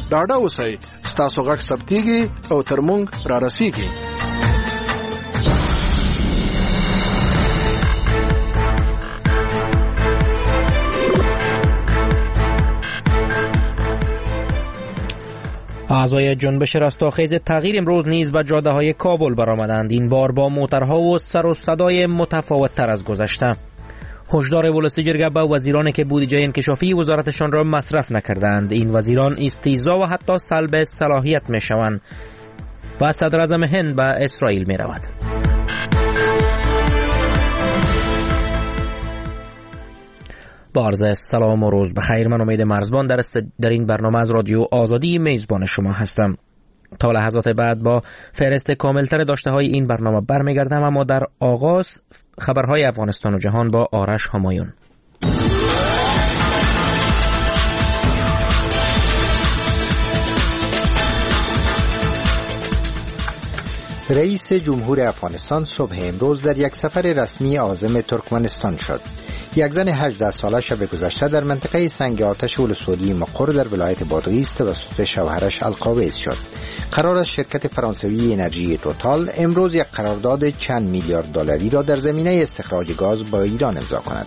ډاډه اوسئ ستاسو غږ ثبتېږي او تر موږ را رسیږي. اعضای جنبش رستاخیز تغییر امروز نیز به جاده‌های کابل برآمدند، این بار با موترها و سر و صدای متفاوت‌تر از گذشته. هشدار ولسی جرگه به وزیرانی که بودجه انکشافی وزارتشان را مصرف نکردند. این وزیران استیضا و حتی سلب صلاحیت می‌شوند و صدراعظم هند به اسرائیل می‌رود. با عرض سلام و روز بخیر، من امید مرزبان در این برنامه از رادیو آزادی میزبان شما هستم. تا لحظات بعد با فهرست کاملتر داشته های این برنامه برمیگردم، اما در آغاز خبرهای افغانستان و جهان با آرش همایون. رئیس جمهور افغانستان صبح امروز در یک سفر رسمی عازم ترکمنستان شد. یک زن 18 ساله شب گذشته در منطقه سنگ آتش ولسوالی مقر در ولایت بادغیس توسط شوهرش القابض شد. قرار است شرکت فرانسوی انرژی توتال امروز یک قرارداد چند میلیارد دلاری را در زمینه استخراج گاز با ایران امضا کند.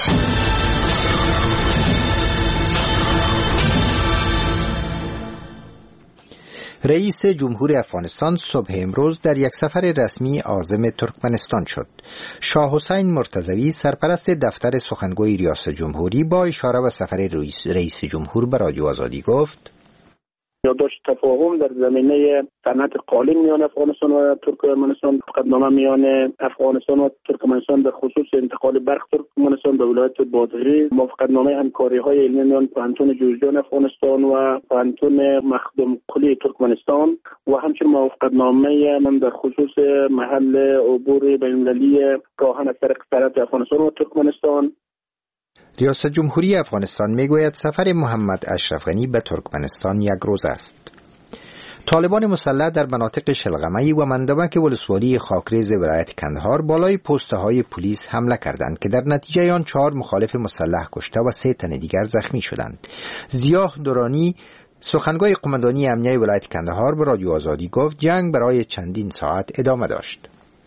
رئیس جمهور افغانستان صبح امروز در یک سفر رسمی عازم ترکمنستان شد. شاه حسین مرتضوی سرپرست دفتر سخنگوی ریاست جمهوری با اشاره به سفر رئیس جمهور به رادیو آزادی گفت: یادداشت تفاهم در زمینه صنعت قالین میان افغانستان و ترکمنستان، مقدمه میان افغانستان و ترکمنستان در خصوص انتقال برق ترکمنستان به ولایت بادغیس، موافقتنامه همکاری‌های علمی میان پانتون جوزجان افغانستان و پانتون مخدوم کلی ترکمنستان و همچنین موافقتنامه در خصوص محل عبور بین‌المللی راهن از طریق سرحد افغانستان و ترکمنستان. ریاست جمهوری افغانستان میگوید سفر محمد اشرف غنی به ترکمنستان یک روز است. طالبان مسلح در مناطق شلغمه و مندمک ولسوالی خاکریز ولایت کندهار بالای پست‌های پلیس حمله کردند که در نتیجه آن 4 مخالف مسلح کشته و 3 تن دیگر زخمی شدند. ضیاء درانی سخنگوی قماندانی امنیه ولایت کندهار به رادیو آزادی گفت جنگ برای چندین ساعت ادامه داشت.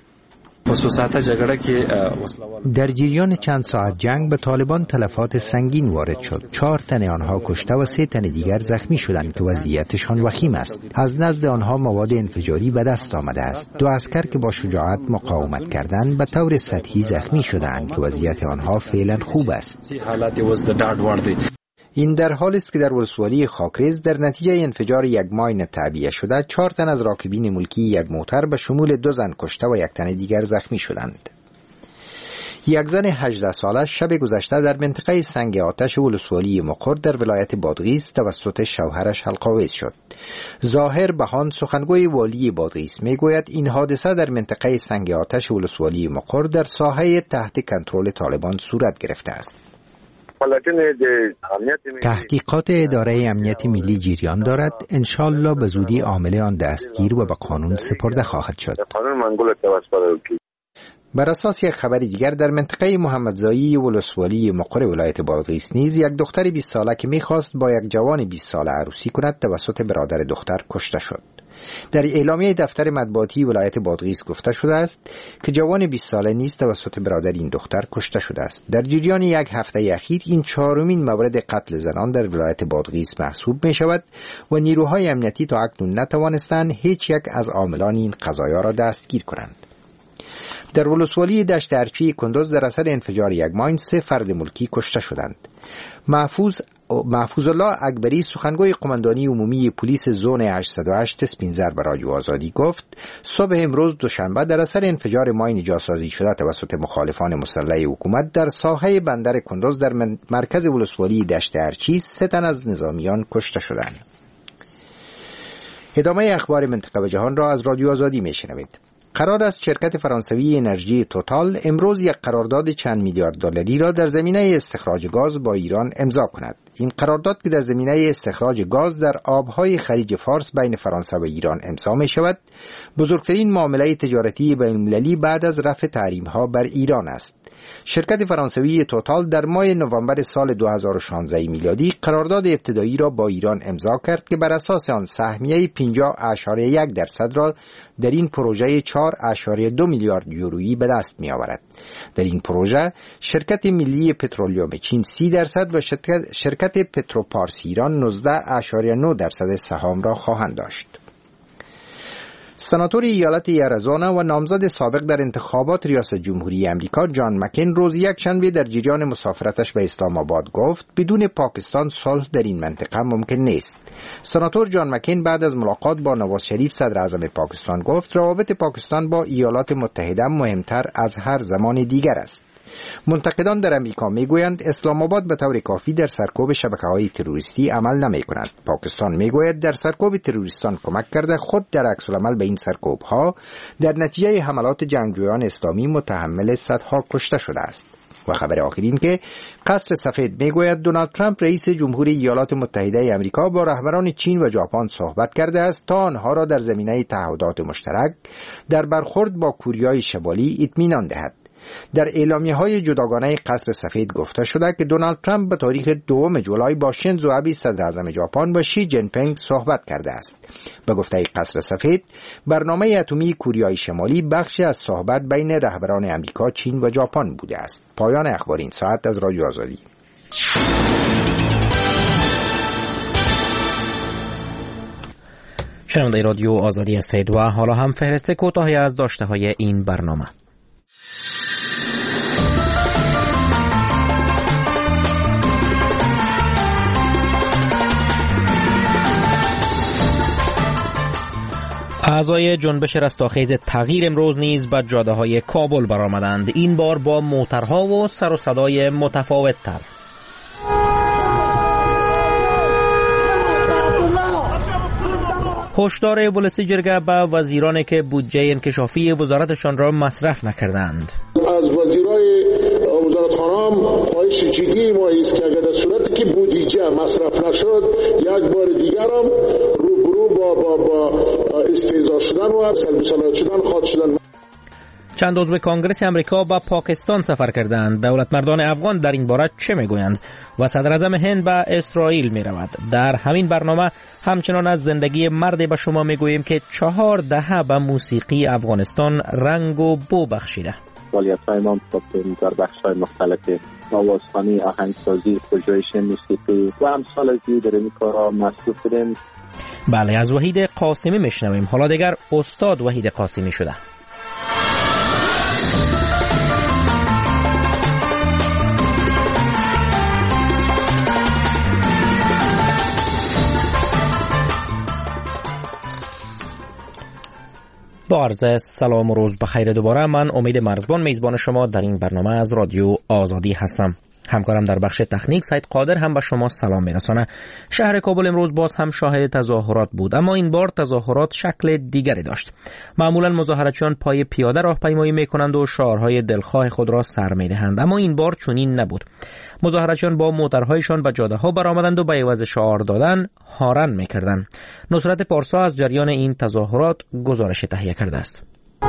در جریان چند ساعت جنگ به طالبان تلفات سنگین وارد شد. 4 تن آنها کشته و 3 تن دیگر زخمی شدند که وضعیتشان وخیم است. از نزد آنها مواد انفجاری به دست آمده است. 2 عسکر که با شجاعت مقاومت کردند به طور سطحی زخمی شدند که وضعیت آنها فعلا خوب است. این در حالی است که در ولسوالی خاکریز در نتیجه انفجار یک ماین تعبیه شده 4 تن از راکبین ملکی یک موتر به شمول 2 زن کشته و 1 تن دیگر زخمی شدند. یک زن 18 ساله شب گذشته در منطقه سنگ آتش ولسوالی مقر در ولایت بادغیس توسط شوهرش القابض شد. ظاهر بهان سخنگوی والی بادغیس میگوید این حادثه در منطقه سنگ آتش ولسوالی مقر در ساحه تحت کنترل طالبان صورت گرفته است. تحقیقات اداره امنیت ملی جریان دارد. انشالله به زودی عامل آن دستگیر و به قانون سپرده خواهد شد. بر اساس یک خبر دیگر در منطقه محمدزایی ولسوالی مقر ولایت بادغیس نیز یک دختر 20 ساله که میخواست با یک جوان 20 ساله عروسی کند توسط برادر دختر کشته شد. در اعلامیه دفتر مطبوعاتی ولایت بادغیس گفته شده است که جوان 20 ساله نیز توسط برادر این دختر کشته شده است. در جریان یک هفته اخیر این 4مین مورد قتل زنان در ولایت بادغیس محسوب می شود و نیروهای امنیتی تا اکنون نتوانستند هیچ یک از عاملان این قضایا را دستگیر کنند. در ولسوالی دشت ارچی کندوز در اثر انفجار یک ماین 3 فرد ملکی کشته شدند. محفوظ الله اکبری سخنگوی قماندانی عمومی پلیس زون 808 سپینزر به رادیو آزادی گفت صبح امروز دوشنبه در اثر انفجار ماین جاسازی شده توسط مخالفان مسلح حکومت در ساحه بندر کندوز در مرکز ولسوالی دشت ارچی 3 تن از نظامیان کشته شدند. ادامه اخبار منطقه و جهان را از رادیو آزادی میشنوید. قرار است شرکت فرانسوی انرژی توتال امروز یک قرارداد چند میلیارد دلاری را در زمینه استخراج گاز با ایران امضا کند. این قرارداد که در زمینه استخراج گاز در آبهای خلیج فارس بین فرانسه و ایران امضا می شود، بزرگترین معامله تجارتی بین‌المللی بعد از رفع تحریم‌ها بر ایران است. شرکت فرانسوی توتال در ماه نوامبر سال 2016 میلادی قرارداد ابتدایی را با ایران امضا کرد که بر اساس آن سهمیه 50.1% را در این پروژه 4.2 میلیارد یورویی به دست می آورد. در این پروژه شرکت ملی پترولیوم چین 30% و شرکت پتروپارس ایران 19.9% سهام را خواهند داشت. سناتور ایالت اریزونا و نامزد سابق در انتخابات ریاست جمهوری امریکا جان مکین روز یکشنبه در جریان مسافرتش به اسلام آباد گفت بدون پاکستان صلح در این منطقه ممکن نیست. سناتور جان مکین بعد از ملاقات با نواز شریف صدر اعظم پاکستان گفت روابط پاکستان با ایالات متحده مهمتر از هر زمان دیگر است. منتقدان در امریکا میگویند اسلام آباد به طور کافی در سرکوب شبکه‌های تروریستی عمل نمی‌کند. پاکستان میگوید در سرکوب تروریستان کمک کرده، خود در عکس العمل به این سرکوب‌ها در نتیجه حملات جنگجویان اسلامی متحمل صدها کشته شده است. و خبر آخرین که قصر سفید میگوید دونالد ترامپ رئیس جمهوری ایالات متحده آمریکا با رهبران چین و ژاپن صحبت کرده است تا آنها را در زمینه تعهدات مشترک در برخورد با کوریای شمالی اطمینان دهد. در اعلامیه‌های جداگانه قصر سفید گفته شده که دونالد ترامپ به تاریخ 2 جولای با شینزو آبه صدر اعظم ژاپن و شی جین پینگ صحبت کرده است. به گفته قصر سفید، برنامه اتمی کوریای شمالی بخشی از صحبت بین رهبران آمریکا، چین و ژاپن بوده است. پایان اخبار این ساعت از رادیو آزادی. شنونده رادیو آزادی هستید و حالا هم فهرست کوتاهی از داشته‌های این برنامه. اعضای جنبش رستاخیز تغییر امروز نیز به جاده‌های کابل برآمدند، این بار با موترها و سر و صدای متفاوت‌تر. هشدار ولسی جرگه به وزیرانی که بودجه انکشافی وزارتشان را مصرف نکردند. از وزیرای وزارتخانه هم خواهش جدی ما است که اگر در صورتی که بودجه مصرف نشد یک بار دیگر هم روبرو با استهزا شدن و سلب صلاحیت شدن خواهد شدن. چند عضو کانگرس امریکا به پاکستان سفر کردند. دولتمردان افغان در این باره چه میگویند؟ و صدر اعظم هند به اسرائیل می رود. در همین برنامه همچنان از زندگی مردی به شما میگوییم که 4 دهه به موسیقی افغانستان رنگ و بو بخشیده. فعالیت‌های ما در بخش‌های مختلف آوازخوانی، آهنگسازی، پژوهش موسیقی و امثال دیگر در این کارها مصروف بودیم. بله، از وحید قاسمی میشنویم. حالا دیگر استاد وحید قاسمی شده. با عرض سلام و روز بخیر دوباره، من امید مرزبان میزبان شما در این برنامه از رادیو آزادی هستم. همکارم در بخش تکنیک سید قادر هم به شما سلام میرسانه. شهر کابل امروز باز هم شاهد تظاهرات بود، اما این بار تظاهرات شکل دیگری داشت. معمولا مظاهراتچیان پای پیاده راهپیمایی میکنند و شعارهای دلخواه خود را سر میدهند، اما این بار چنین نبود. مظاهراتچیان با موترهایشان به جاده‌ها برآمدند و به عوض شعار دادن هارن میکردند. نصرت پارسا از جریان این تظاهرات گزارش تهیه کرده است.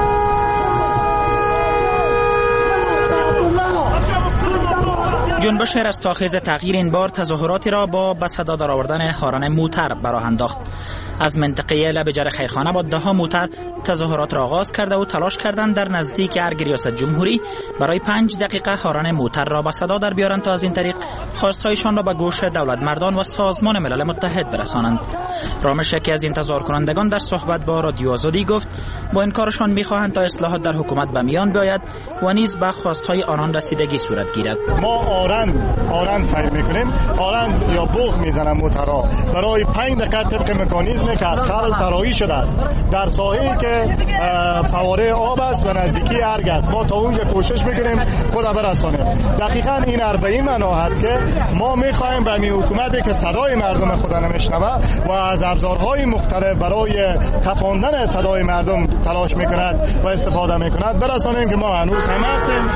جنبش رستاخیز تغییر این بار تظاهراتی را با به صدا درآوردن هارن موتر براه انداخت. از منطقه لب جر خیرخانه با 10 موتر تظاهرات را آغاز کرده و تلاش کردند در نزدیک ارگ ریاست جمهوری برای 5 دقیقه هارن موتر را به صدا در بیارند تا از این طریق خواستهایشان را به گوش دولتمردان و سازمان ملل متحد برسانند. رامش، یکی از این تظاهر کنندگان، در صحبت با رادیو آزادی گفت با این کارشان می‌خواهند تا اصلاحات در حکومت به میان بیاید و نیز به خواستهای آنان رسیدگی صورت گیرد. ما آرند فهم میکنیم، آرند یا بوق میزنن موترها برای 5 دقیقه طبق مکانیزم مکانیزمی که از خلق طراحی شده است در ساحه‌ای که فواره آب است و نزدیکی ارگ است. ما تا اونجا کوشش میکنیم خود برسانیم. دقیقاً این به این معنا هست که ما میخوایم به این حکومتی که صدای مردم خود نمیشنوه و از ابزارهای مختلف برای تفاندن صدای مردم تلاش میکند و استفاده میکند برسانیم که ما هنوز هم هستیم.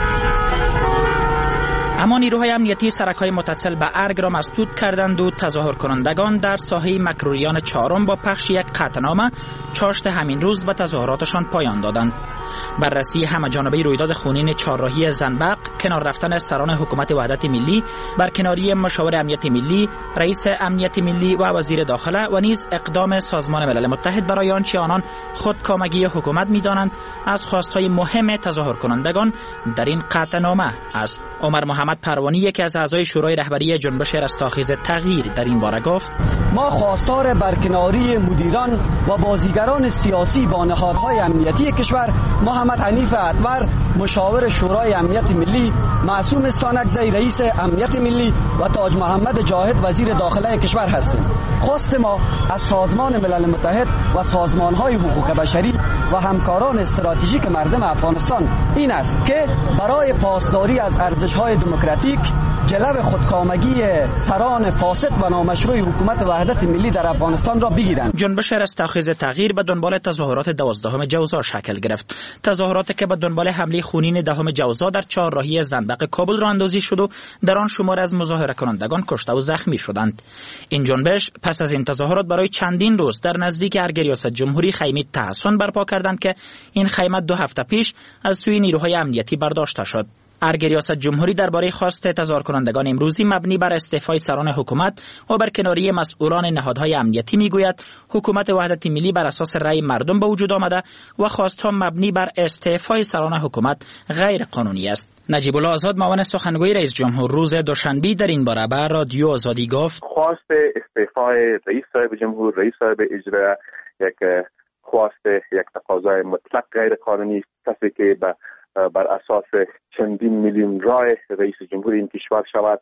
اما نیروهای امنیتی سرک‌های متصل به ارگ را مسدود کردند و تظاهر کنندگان در ساحه مکروریان چهارم با پخش یک قطعنامه چاشت همین روز به تظاهراتشان پایان دادند. بررسی همه‌جانبه رویداد خونین چهارراهی زنبق، کنار رفتن سران حکومت وحدت ملی، برکناری مشاور امنیت ملی، رئیس امنیت ملی و وزیر داخله و نیز اقدام سازمان ملل متحد برای آنچه آنان خودکامگی حکومت می‌دانند از خواستهای مهم تظاهر کنندگان در این قطعنامه است. عمر محمد پروانی، یکی از اعضای شورای رهبری جنبش رستاخیز تغییر، در این باره گفت: ما خواستار برکناری مدیران و بازیگران سیاسی با نهادهای امنیتی کشور محمد حنیف اتمر مشاور شورای امنیت ملی، معصوم استانکزی رئیس امنیت ملی و تاج محمد جاهد وزیر داخله کشور هستیم. خواست ما از سازمان ملل متحد و سازمانهای حقوق بشری و همکاران استراتژیک مردم افغانستان این است که برای پاسداری از ارزش‌های دموکراتیک جلب خودکامگی سران فاسد و نامشروع حکومت وحدت ملی در افغانستان را بگیرند. جنبش رستاخیز تغییر به دنبال تظاهرات 12 جوزا شکل گرفت. تظاهراتی که به دنبال حمله خونین 10 جوزا در چهارراهی زنبق کابل راه اندازی شد و در آن شمار از مظاهره کنندگان کشته و زخمی شدند. این جنبش پس از این تظاهرات برای چندین روز در نزدیک ارگ ریاست جمهوری خیمه تحسن برپا کردند که این خیمه 2 هفته پیش از سوی نیروهای امنیتی برداشته شد. ارگ ریاست جمهوری درباره خواست تظاهر کنندگان امروزی مبنی بر استعفای سران حکومت و برکناری مسئولان نهادهای امنیتی میگوید حکومت وحدت ملی بر اساس رأی مردم به وجود آمده و خواستها مبنی بر استعفای سران حکومت غیر قانونی است. نجیب الله آزاد، معاون سخنگوی رئیس جمهور، روز دوشنبه در این باره به رادیو آزادی گفت: خواست استعفای رئیس صاحب جمهور، رئیس صاحب اجرا یک خواست، یک تقاضای مطلق غیر قانونی است که بر اساس چندین میلیون رای رئیس جمهور این کشور شود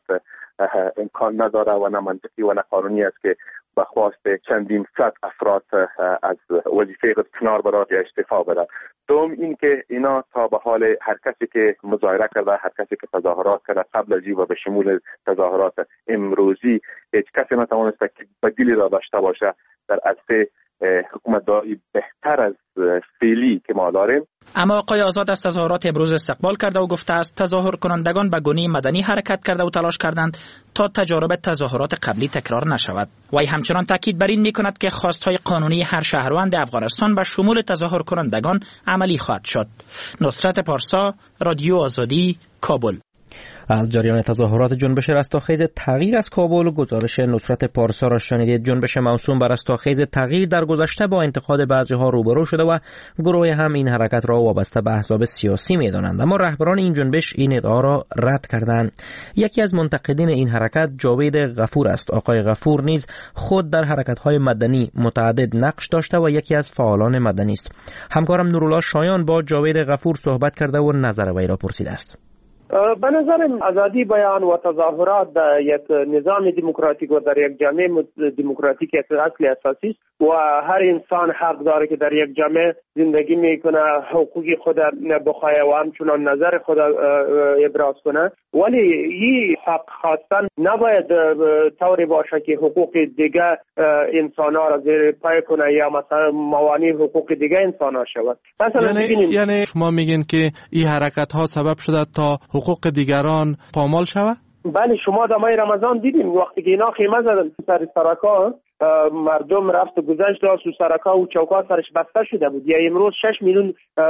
امکان نداره و نه منطقی و نه قانونی است که به خواست چندین صد افراد از وظیفه خود کنار برآید یا استعفا بده. دوم این که اینا تا به حال هر کسی که مظاهره کرده، هر کسی که تظاهرات کرده قبل از و به شمول تظاهرات امروزی، هیچ کسی نتوانسته که بدیلی را داشته باشه در عرصه حکومتداری بهتر از فعلی که ما داریم. اما آقای آزاد از تظاهرات امروز استقبال کرده و گفته است تظاهر کنندگان به گونه مدنی حرکت کرده و تلاش کردند تا تجارب تظاهرات قبلی تکرار نشود. وی همچنان تاکید بر این می‌کند که خواستهای قانونی هر شهروند افغانستان به شمول تظاهر کنندگان عملی خواهد شد. نصرت پارسا، رادیو آزادی، کابل. از جریان تظاهرات جنبش رستاخیز تغییر از کابل گزارش نصرت پارسا را شنیدید. جنبش موسوم بر رستاخیز تغییر در گذشته با انتقاد بعضی‌ها روبرو شده و گروه هم این حرکت را وابسته به احزاب سیاسی می‌دانند، اما رهبران این جنبش این ادعا را رد کردند. یکی از منتقدین این حرکت جاوید غفور است. آقای غفور نیز خود در حرکت‌های مدنی متعدد نقش داشته و یکی از فعالان مدنی است. همکارم نورالله شایان با جاوید غفور صحبت کرده و نظر وی را پرسیده است. به نظرم آزادی بیان و تظاهرات در یک نظام دموکراتیک و در یک جامعه دموکراتیک اصل اساسی است و هر انسان حق داره که در یک جامعه زندگی میکنه، حقوق خود بخواه و همچنان نظر خود ابراز کنه، ولی این حق خواستن نباید طوری باشه که حقوق دیگه انسان ها را زیر پای کنه یا مثلا موانع حقوق دیگه انسان ها شود. یعنی شما میگین که این حرکت ها سبب شده تا حقوق دیگران پامال شود؟ بله، شما در ماه رمضان دیدیم وقتی که اینا خیمه زدن سر سرکا، مردم رفت و گذشت و سرکا و چوکا سرش بسته شده بود. یا امروز 6 میلیون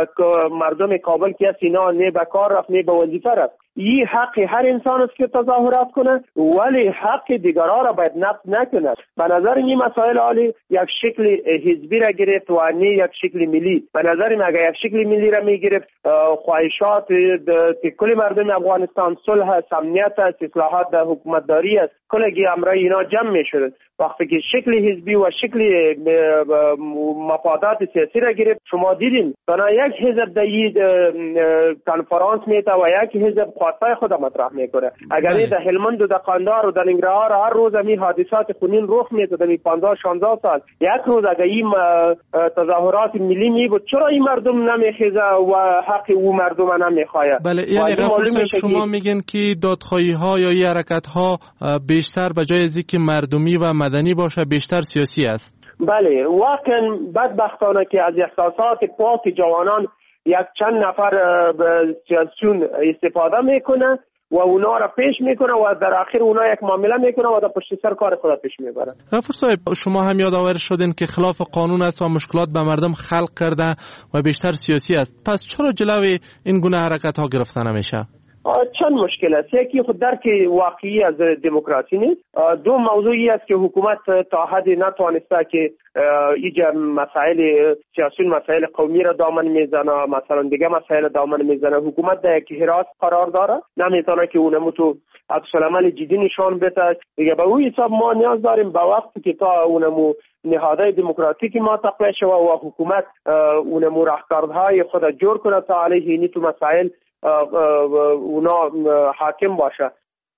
مردم کابل که اینا نه به کار رفت نه به وظیفه رفت. این حق هر انسان است که تظاهرات کنه، ولی حق دیگران را باید نقض نکنه. به نظر این مسائل عالی یک شکل حزبی را گرفت و نه یک شکل ملی. به نظر من اگر یک شکل ملی را میگرفت، خواهشات کل مردم افغانستان، صلح است، امنیت است، اصلاحات در حکومتداری است، کلگی امرای اینا جمع میشد. وقتی که شکل حزبی و شکل مفادات سیاسی را گرفت، شما دیدین تنها یک حزب در کنفرانس میته و یک حزب خواستای خود مطرح میکنه. اگر در هلمند و در قندهار و در ننگرهار هر روز می حادثات خونین رخ میده در 15-16 سال، یک روز اگر این تظاهرات ملی می بود، چرا این مردم نمیخیزه و حق او مردم نمیخواه؟ بله، یعنی شما میگن که دادخواهی ها یا این حرکت ها بیشتر به جای از اینکه مردمی و مدنی باشه بیشتر سیاسی است. بله، واقعا بدبختانه که از احساسات پاک جوانان یک چند نفر سیاسیون استفاده میکنه و اونا را پیش میکنه و در آخر اونا یک معامله میکنه و در پشت سر کار خود پیش میبره. غفور صاحب، شما هم یادآور شدین که خلاف قانون است و مشکلات به مردم خلق کرده و بیشتر سیاسی است. پس چرا جلوی این گونه حرکت ها گرفته نمیشه؟ چند مشکل است. یکی خود درک واقعی از دموکراسی نیست. دو موضوعی است که حکومت تا حدی نتوانسته که ایجا مسائل سیاسی، مسائل قومی را دامن میزنه، مثلا دیگه مسائل دامن میزنه. حکومت در یک حراس قرار داره، نمیتونه که اونمو تو عکس العمل جدی نشان بده. دیگه به اون حساب ما نیاز داریم به وقتی که تا اونمو نهادهای دموکراتیکی ما تقویه شود و حکومت اونمو راهکارهای خود جور کنه تا علیه این تو مسائل اونا حاکم باشه.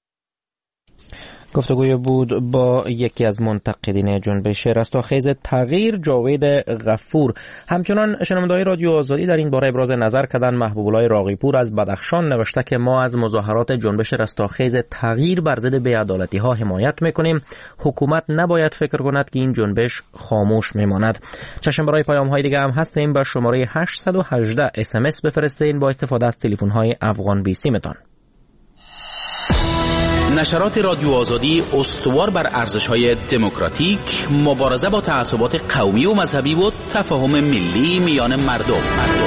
گفتگوی بود با یکی از منتقدین جنبش رستاخیز تغییر، جاوید غفور. همچنان شنونده‌های رادیو آزادی در این باره ابراز نظر کردن. محبوب الله راقی‌پور از بدخشان نوشته که ما از مظاهرات جنبش رستاخیز تغییر بر ضد بی‌عدالتی‌ها حمایت می‌کنیم. حکومت نباید فکر کند که این جنبش خاموش می‌ماند. چشم برای پیام‌های دیگه هم هستیم. با شماره 818 SMS بفرستین با استفاده از تلفن‌های افغان بی سیمتان. نشرات رادیو آزادی استوار بر ارزش‌های دموکراتیک، مبارزه با تعصبات قومی و مذهبی و تفاهم ملی میان مردم.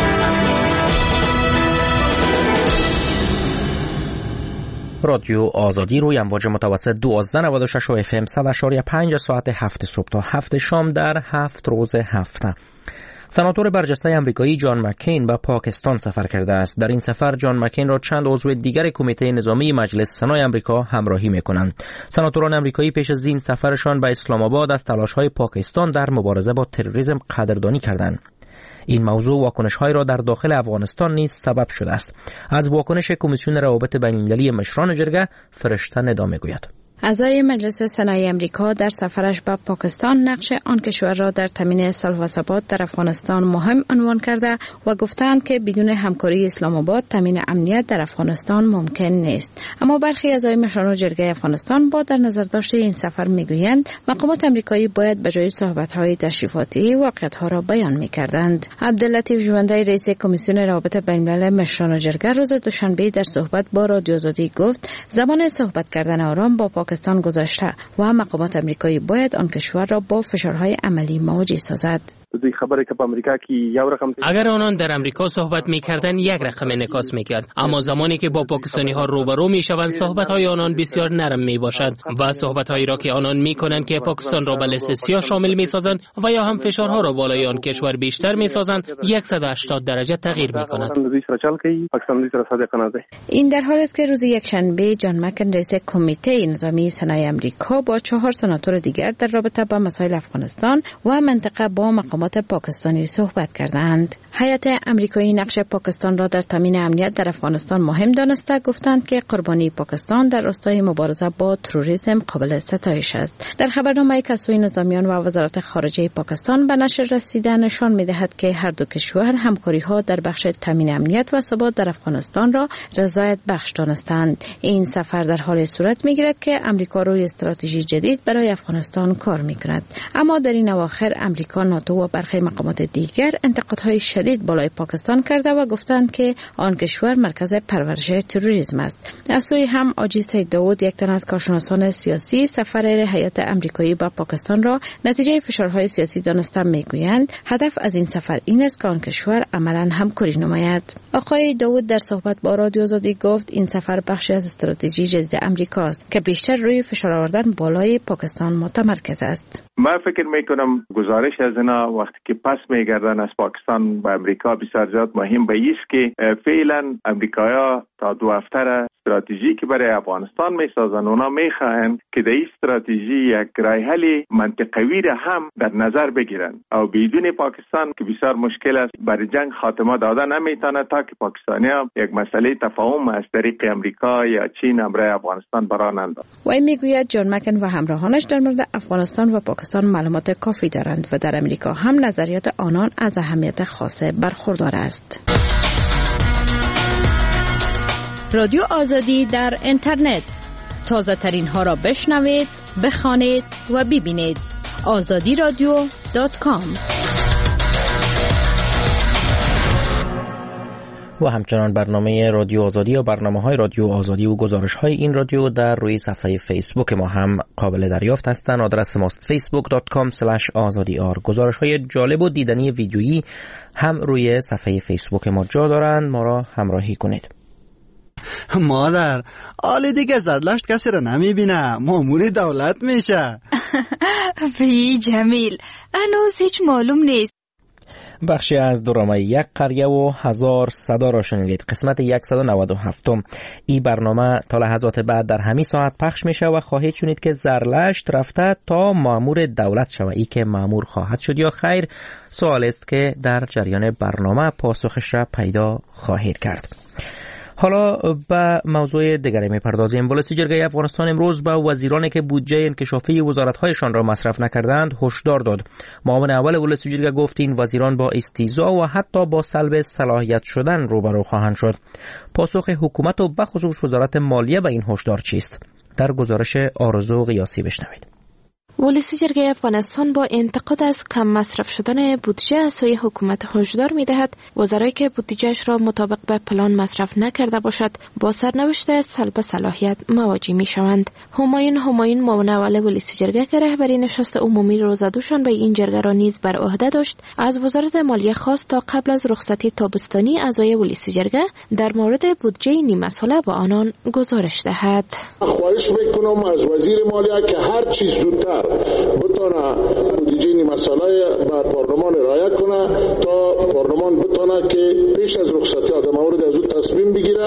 رادیو آزادی روی امواج متوسط 1296 و FM 100.5 ساعت 7 صبح تا 7 شام در 7 روز هفته. سناتور برجسته امریکایی جان مکین به پاکستان سفر کرده است. در این سفر جان مکین را چند عضو دیگر کمیته نظامی مجلس سنای امریکا همراهی می‌کنند. سناتوران امریکایی پیش از این سفرشان به اسلام آباد از تلاش‌های پاکستان در مبارزه با تروریسم قدردانی کردند. این موضوع واکنش‌های را در داخل افغانستان نیز سبب شده است. از واکنش کمیسیون روابط بین‌المللی مشران جرگه فرشته ندا می‌گوید. اعضای مجلس سنای امریکا در سفرش به پاکستان نقش آن کشور را در تامین صلح و ثبات در افغانستان مهم عنوان کرده و گفتند که بدون همکاری اسلام آباد تامین امنیت در افغانستان ممکن نیست. اما برخی اعضای مشران جرگه افغانستان با در نظر داشته این سفر میگویند مقامات امریکایی باید به جای صحبت‌های تشریفاتی واقعیت‌ها را بیان می‌کردند. عبداللطیف جوندی رئیس کمیسیون روابط بین‌المللی مشران جرگه روز دوشنبه در صحبت با رادیو آزادی گفت زمان صحبت کردن آرام با پاکستان گذشته و مقامات امریکایی باید آن کشور را با فشارهای عملی مواجه سازد. اگر آنان در امریکا صحبت می‌کردند یک رقم انعکاس می‌کرد، اما زمانی که با پاکستانی‌ها روبرو می‌شوند صحبت‌های آنان بسیار نرم میباشد و صحبت‌هایی را که آنان می‌کنند که پاکستان را به لیست سیاه شامل می‌سازند و یا هم فشارها را بالای آن کشور بیشتر می‌سازند 180 درجه تغییر می‌کند. این در حالی است که روز یکشنبه جان مکن رئیس کمیته نظامی سنای امریکا با 4 سناتور دیگر در رابطه با مسائل افغانستان و منطقه با مقامات پاکستانی صحبت کردند. هیئت امریکایی نقش پاکستان را در تامین امنیت در افغانستان مهم دانسته گفتند که قربانی پاکستان در راستای مبارزه با تروریسم قابل ستایش است. در خبرنامه که از سوی نظامیان و وزارت خارجه پاکستان به نشر رسیده نشان می‌دهد که هر دو کشور همکاری‌ها در بخش تامین امنیت و ثبات در افغانستان را رضایت بخش دانستند. این سفر در حال صورت می‌گیرد که امریکا روی استراتژی جدید برای افغانستان کار می‌کند. اما در این اواخر امریکا، ناتو و برخی مقامات دیگر انتقادهای شدید بالای پاکستان کرده و گفتند که آن کشور مرکز پرورش تروریسم است. از سوی هم آجی سید داود، یک تن از کارشناسان سیاسی، سفر هیئت امریکایی به پاکستان را نتیجه فشارهای سیاسی دانسته میگویند هدف از این سفر این است که آن کشور عملاً همکاری نماید. آقای داود در صحبت با رادیو آزادی گفت این سفر بخشی از استراتژی جدید امریکا است که بیشتر روی فشار آوردن بالای پاکستان متمرکز است. من فکر میکنم گزارش از اینا و وقتی که پس میگردن از پاکستان به امریکا بسیار زیاد مهم به است که فعلا امریکایا تا 2 هفته استراتژی که برای افغانستان میسازن اونا میخواهند که در این استراتژی یک راه حل منطقوی را هم در نظر بگیرن او بدون پاکستان که بسیار مشکل است برای جنگ خاتمه دادن نمیتونه تا که پاکستانی‌ها یک مسئله تفاهم از طریق امریکا یا چین برای افغانستان برانند. وی میگوید جان مکن و همراهانش در مورد افغانستان و پاکستان معلومات کافی دارند و در امریکا هم نظریات آنان از اهمیت خاصه برخوردار است. رادیو آزادی در اینترنت، تازه ترین ها را بشنوید، بخوانید و ببینید. azadiradio.com. و همچنان برنامه رادیو آزادی و برنامه‌های رادیو آزادی و گزارش‌های این رادیو در روی صفحه فیسبوک ما هم قابل دریافت هستند. آدرس ماست facebook.com/azadiar. گزارش‌های جالب و دیدنی ویدیویی هم روی صفحه فیسبوک ما جا دارند. ما را همراهی کنید. مادر، آل دیگه زرلشت کسی را نمیبینه، مامور دولت میشه. بی جمیل، هنوز هیچ معلوم نیست. بخشی از درامه یک قریه و 1000 صدا را شنیدید. قسمت 197. این برنامه تا لحظات بعد در همین ساعت پخش میشه و خواهید شنید که زرلشت رفته تا مامور دولت شود. ای که مامور خواهد شد یا خیر، سوال است که در جریان برنامه پاسخش را پیدا خواهید کرد. حالا به موضوع دیگری می‌پردازیم. ولسی جرگه افغانستان امروز به وزیرانی که بودجه انکشافی وزارت‌هایشان را مصرف نکردند هشدار داد. معاون اول ولسی جرگه گفت این وزیران با استیضاح و حتی با سلب صلاحیت شدن روبرو خواهند شد. پاسخ حکومت و بخصوص وزارت مالیه به این هشدار چیست؟ در گزارش آرزو قیاسی بشنوید. ولسی جرگه افغانستان با انتقاد از کم مصرف شدن بودجه از سوی حکومت هشدار می‌دهد وزرایی که بودجه‌اش را مطابق به پلان مصرف نکرده باشد با سرنوشت سلب صلاحیت مواجه می‌شوند. همایون معاون اول ولسی جرگه که رهبری نشست عمومی روزادوشان به این جرگه را نیز بر عهده داشت، از وزارت مالیه خواست تا قبل از رخصتی تابستانی اعضای ولسی جرگه در مورد بودجه نیمه ساله با آنان گزارش دهد. خواهش می‌کنم از وزیر مالیه که هر چیز زودتر بتونه بودجه نیمه ساله به پارلمان رعایت کنه تا پارلمان بتونه که پیش از رخصتی آدم مورد از او تصمیم بگیره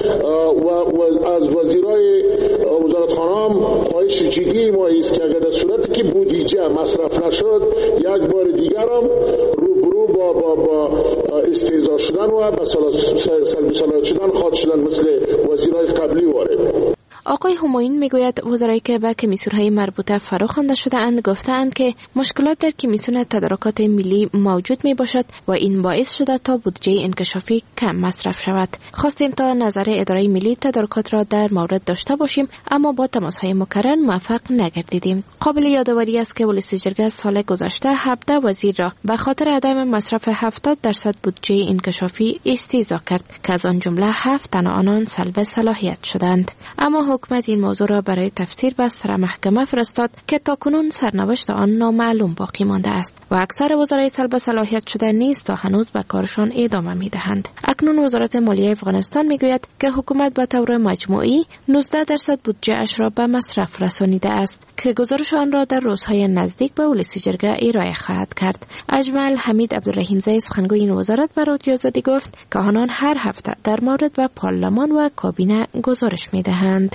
و از وزیرای وزارتخانه خواهش جدی ما است که اگر در صورتی که بودجه مصرف نشد یک بار دیگر هم روبرو با استیضاح شدن و به سلبی صلاحیت شدن خواهد شدن مثل وزیرای قبلی وارد. آقای همایون میگوید وزرایی که به کمیسیون‌های مربوطه فراخوانده شده‌اند گفته‌اند که مشکلات در کمیسیون تدارکات ملی موجود میباشد و این باعث شده تا بودجه انکشافی کم مصرف شود. خواستیم تا نظر اداره ملی تدارکات را در مورد داشته باشیم اما با تماس‌های مکرر موفق نگردیدیم. قابل یادآوری است که ولسی جرگه سال گذشته 17 وزیر را به خاطر عدم مصرف 70% بودجه انکشافی استیضاح کرد که از آن جمله 7 تن آنان سلب صلاحیت شدند. اما حکومت این موضوع را برای تفسیر به سر محکمه فرستاد که تاکنون سرنوشت آن نامعلوم باقی مانده است و اکثر وزرای سلب صلاحیت شده نیز تا هنوز به کارشان ادامه می‌دهند. اکنون وزارت مالیه افغانستان میگوید که حکومت به طور مجموعی 19% بودجه اش را به مصرف رسانیده است که گزارش آن را در روزهای نزدیک به ولسی جرگه ارائه خواهد کرد. اجمل حمید عبدالرحیمزی سخنگوی این وزارت به رادیو آزادی گفت که آنان هر هفته در مورد به پارلمان و کابینه گزارش می‌دهند.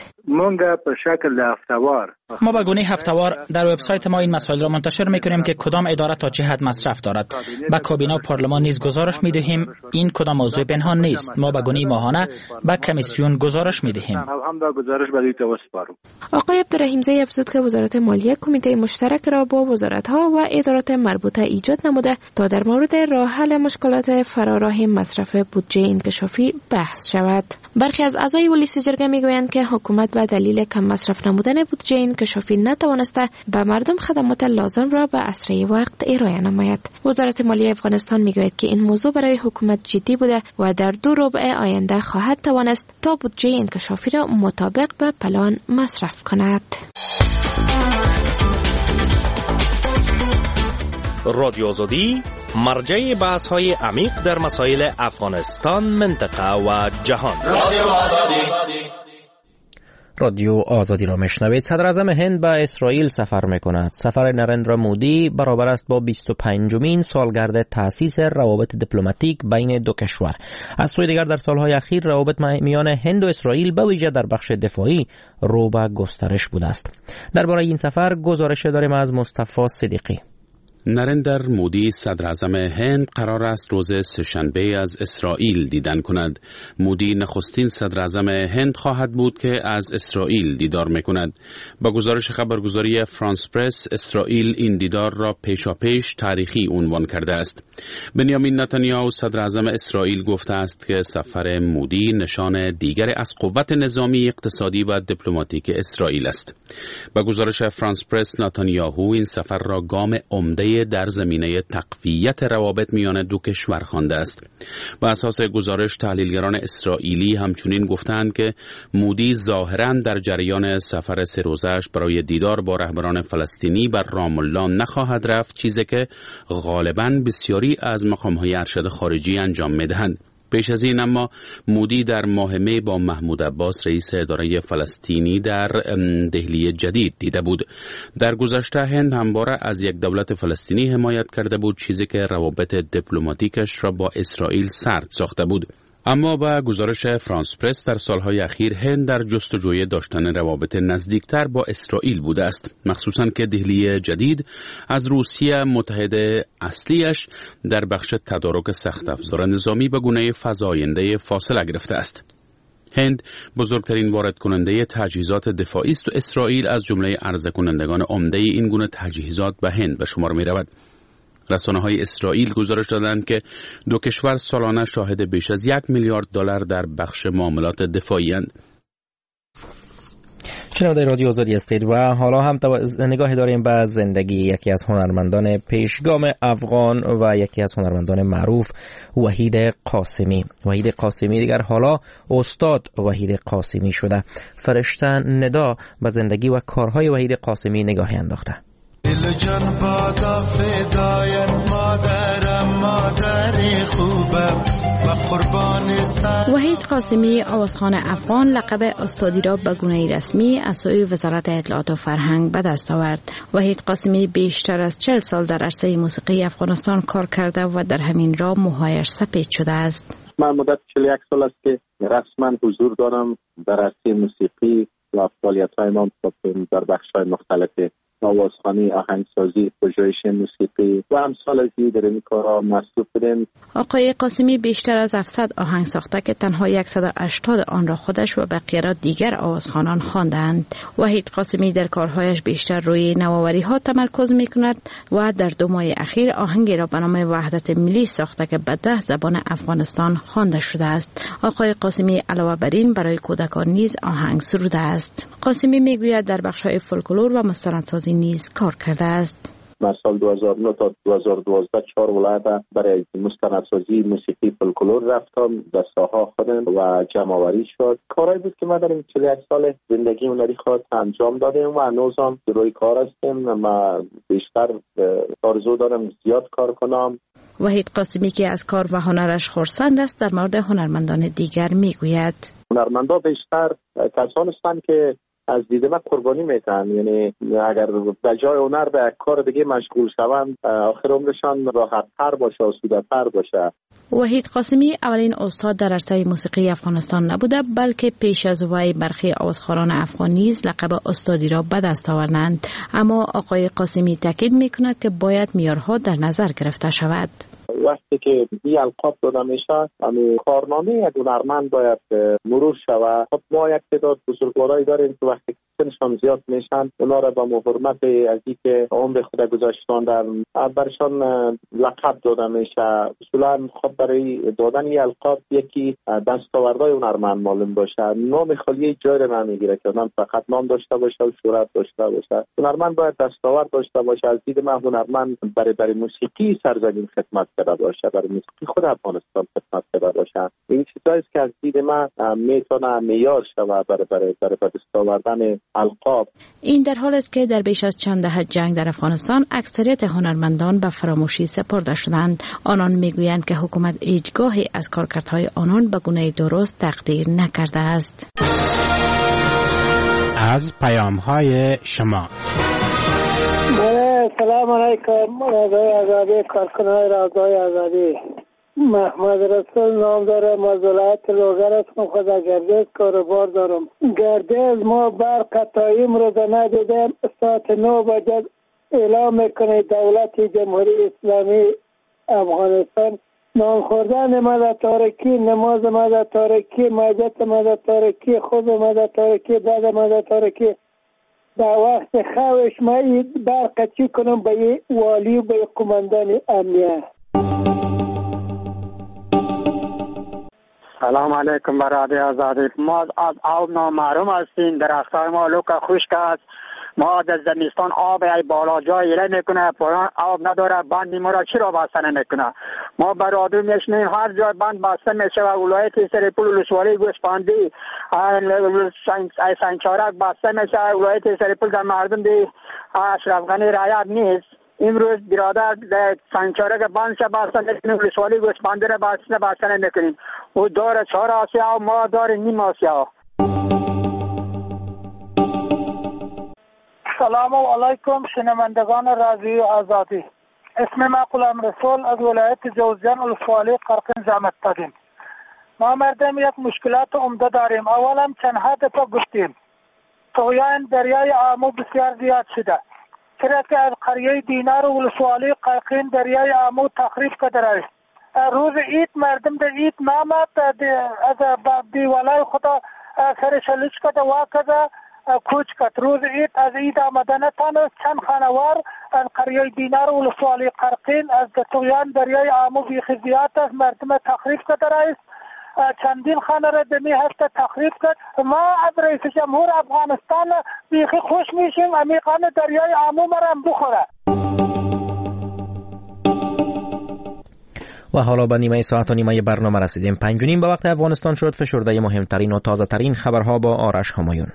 ما به گونه هفته‌وار در وبسایت ما این مسائل را منتشر می‌کنیم که کدام اداره تا چه حد مصرف دارد. به کابینه و پارلمان نیز گزارش می‌دهیم. این کدام موضوع پنهان نیست. ما به گونه ماهانه به کمیسیون گزارش می‌دهیم. آقای عبدالرحیمزی افزود که وزارت مالیه کمیته مشترک را با وزارت‌ها و ادارات مربوطه ایجاد نموده تا در مورد راه حل مشکلات فراراه مصرف بودجه انکشافی بحث شود. برخی از اعضای ولسی جرگه می‌گویند که حکومت به دلیل کم مصرف نمودن بودجه انکشافی نتوانسته به مردم خدمات لازم را به اسرع وقت ارائه نماید. وزارت مالیه افغانستان میگوید که این موضوع برای حکومت جدی بوده و در 2 ربع آینده خواهد توانست تا بودجه انکشافی را مطابق به پلان مصرف کند. رادیو آزادی مرجع بحث‌های عمیق در مسائل افغانستان، منطقه و جهان. رادیو آزادی را میشنوید. صدر اعظم هند به اسرائیل سفر میکند. سفر نریندرا مودی برابر است با 25مین سالگرد تأسیس روابط دیپلماتیک بین دو کشور. از سوی دیگر در سالهای اخیر روابط میان هند و اسرائیل به ویژه در بخش دفاعی رو به گسترش بوده است. درباره این سفر گزارش داریم از مصطفی صدیقی. نریندر مودی صدر اعظم هند قرار است روز سه‌شنبه از اسرائیل دیدن کند. مودی نخستین صدر اعظم هند خواهد بود که از اسرائیل دیدار میکند. با گزارش خبرگزاری فرانس پرس، اسرائیل این دیدار را پیشاپیش تاریخی عنوان کرده است. بنیامین نتانیاهو صدر اعظم اسرائیل گفته است که سفر مودی نشان دیگر از قوت نظامی، اقتصادی و دیپلماتیک اسرائیل است. با گزارش فرانس پرس، نتانیاهو این سفر را گام عمده در زمینه تقویت روابط میان دو کشور خوانده است. بر اساس گزارش، تحلیلگران اسرائیلی همچنین گفتند که مودی ظاهراً در جریان سفر 3 روزه‌اش برای دیدار با رهبران فلسطینی بر رام الله نخواهد رفت، چیزی که غالباً بسیاری از مقام‌های ارشد خارجی انجام می‌دهند. پیش از این اما مودی در ماه می با محمود عباس رئیس اداره فلسطینی در دهلی جدید دیده بود. در گذشته هند همواره از یک دولت فلسطینی حمایت کرده بود، چیزی که روابط دیپلماتیکش را با اسرائیل سرد ساخته بود. اما با گزارش فرانس پرس، در سالهای اخیر هند در جستجوی داشتن روابط نزدیکتر با اسرائیل بوده است، مخصوصاً که دهلی جدید از روسیه متحد اصلیش در بخش تدارک سخت افزار نظامی به گونه فزاینده فاصله گرفته است. هند بزرگترین وارد کننده تجهیزات دفاعی است و اسرائیل از جمله عرضه کنندگان عمده این گونه تجهیزات به هند به شمار می رود. رسانه‌های اسرائیل گزارش دادند که دو کشور سالانه شاهد بیش از $1 میلیارد در بخش معاملات دفاعی اند. شنونده رادیو آزادی هستید و حالا هم نگاه داریم به زندگی یکی از هنرمندان پیشگام افغان و یکی از هنرمندان معروف، وحید قاسمی. وحید قاسمی دیگر حالا استاد وحید قاسمی شده. فرشته ندا به زندگی و کارهای وحید قاسمی نگاهی انداخته. دل جان بادا فدایت مادرم، مادری خوبم و قربان سر. وحید قاسمی آوازخوان افغان لقب استادی را به گونه رسمی از سوی وزارت اطلاعات و فرهنگ به دست آورد. وحید قاسمی بیشتر از 40 سال در عرصه موسیقی افغانستان کار کرده و در همین راه موهایش سپید شده است. من مدت 41 سال است که رسما حضور دارم در عرصه موسیقی و فعالیت‌های ما در بخش‌های مختلف آوازخوانی، آهنگسازی، پژوهش موسیقی و امثال از این در این کارها مصروف بودیم. آقای قاسمی بیشتر از 700 آهنگ ساخته که تنها 180 آن را خودش و بقیه را دیگر آوازخوانان خواندند. وحید قاسمی در کارهایش بیشتر روی نوآوری‌ها تمرکز می‌کند و در 2 ماه اخیر آهنگی را به نام وحدت ملی ساخته که به 10 زبان افغانستان خوانده شده است. آقای قاسمی علاوه بر این برای کودکان نیز آهنگ سروده است. قاسمی میگوید در بخش‌های فولکلور و مستندسازی نیز کار کرده است. من سال 2009 تا 2012 4 ولایت برای مستندسازی موسیقی فولکلور رفتم، در ساحه خودم و جمع‌آوری شد. کاری بود که من در این 41 سال زندگی هنری خود انجام دادم و هنوزم روی کار هستم. من بیشتر آرزو دارم زیاد کار کنم. وحید قاسمی که از کار و هنرش خرسند است در مورد هنرمندان دیگر میگوید. هنرمندا بیشتر کسانی هستند که از دید من قربانی میتن، یعنی اگر به جای هنر به کار دیگه مشغول شوند آخر عمرشان راحت تر باشه، آسوده تر باشه. وحید قاسمی اولین استاد در عرصه موسیقی افغانستان نبوده، بلکه پیش از وی برخی آوازخوانان افغان نیز لقب استادی را به دست آوردند. اما آقای قاسمی تاکید میکند که باید معیارها در نظر گرفته شود. وقتی که این القاب داده میشه، کارنامه یک هنرمند باید مرور شود. خب ما یک تعداد بزرگوارایی داریم که وقتی سنشان زیاد میشن اونا را با حرمت از اینکه عمر خود گذاشتن برشان لقب داده میشه. اصولا خب برای دادن این القاب یکی دستاوردهای هنرمند معلوم باشه، نام خالی جای را نمیگیره که آدم فقط نام داشته باشه و شهرت داشته باشه. هنرمند باید دستاورد داشته باشه. از دید من هنرمند برای موسیقی سرزمین خدمت کرده باشه، برای موسیقی خود افغانستان خدمت کرده باشه. این چیزایی است که از دید من میتونه معیار شود برای دست آوردن القاب. این در حال است که در بیش از چند دهه جنگ در افغانستان اکثریت هنرمندان به فراموشی سپرده شدند. آنان میگویند که حکومت هیچگاهی از کارکردهای آنان به گونه درست تقدیر نکرده است. از پیام‌های شما. سلام علیکم. رضای آزادی، کارکنان رضای آزادی. محمد رسول نام دارم، از ولایت لوگر هستم. خدا گردش کاروبار دارم. گردش ما برق قطعیم رو ندیدم. ساعت 9 بجه اعلام میکنه دولت جمهوری اسلامی افغانستان نان خوردن ما تارکی، نماز ما تارکی، مجلس ما تارکی، خود ما تارکی، بعد ما تارکی. در وقت خوش ما برق چی کنم به والی و به قماندان امنیه. سلام علیکم برادر آزادی. ما از آب نامحروم هستیم. درختای ما لوکا خشک است. ما در زمستان آب ای بالا جای ایله میکنه، پایان آب نداره. بندی ما را چرا بسته نمیکنه؟ ما برادر میشنیم هر جای بند بسته میشه و ولایت سرپل ولسوالی گوسپندی سنگچارک بسته میشه. ولایت سرپل در مردم دی اشرف غنی رعایت نیست. امروز برادر سنگچارک بند شه بسته میکنیم، ولسوالی گوسپندی را بسته نمیکنیم. او داره 4 آسیا و ما داره نیم آسیا. سلام علیکم شنوندگان رادیو آزادی. اسم ما غلام رسول از ولایت جوزجان ولسوالی قرقین زحمت دادیم. ما مردم یک مشکلات عمده داریم. اولا چند دفعه گفتیم طغیان دریای آمو بسیار زیاد شده، چرا که از قریه دینار و ولسوالی قرقین دریای آمو تخریب کرده است. روز عید مردم در عید نامد از دیوالای خدا سرشلیش کرده و کده کوچ کرد. روز عید از عید آمدن تانست چند خانوار از قریه دینار و ولسوالی قرقین از طغیان دریای آمو بیخی زیاد است، مردم تخریب کرده است. چندین خانه را دمی هفته تخریب کرد. ما از رئیس جمهور افغانستان بیخی خوش میشیم امیقان دریای آمو مرم بخوره. و حالا به نیمه ساعت و نیمه برنامه رسیدیم. 5:30 به وقت افغانستان شد. فشرده مهمترین و تازه ترین خبرها با آرش همایون.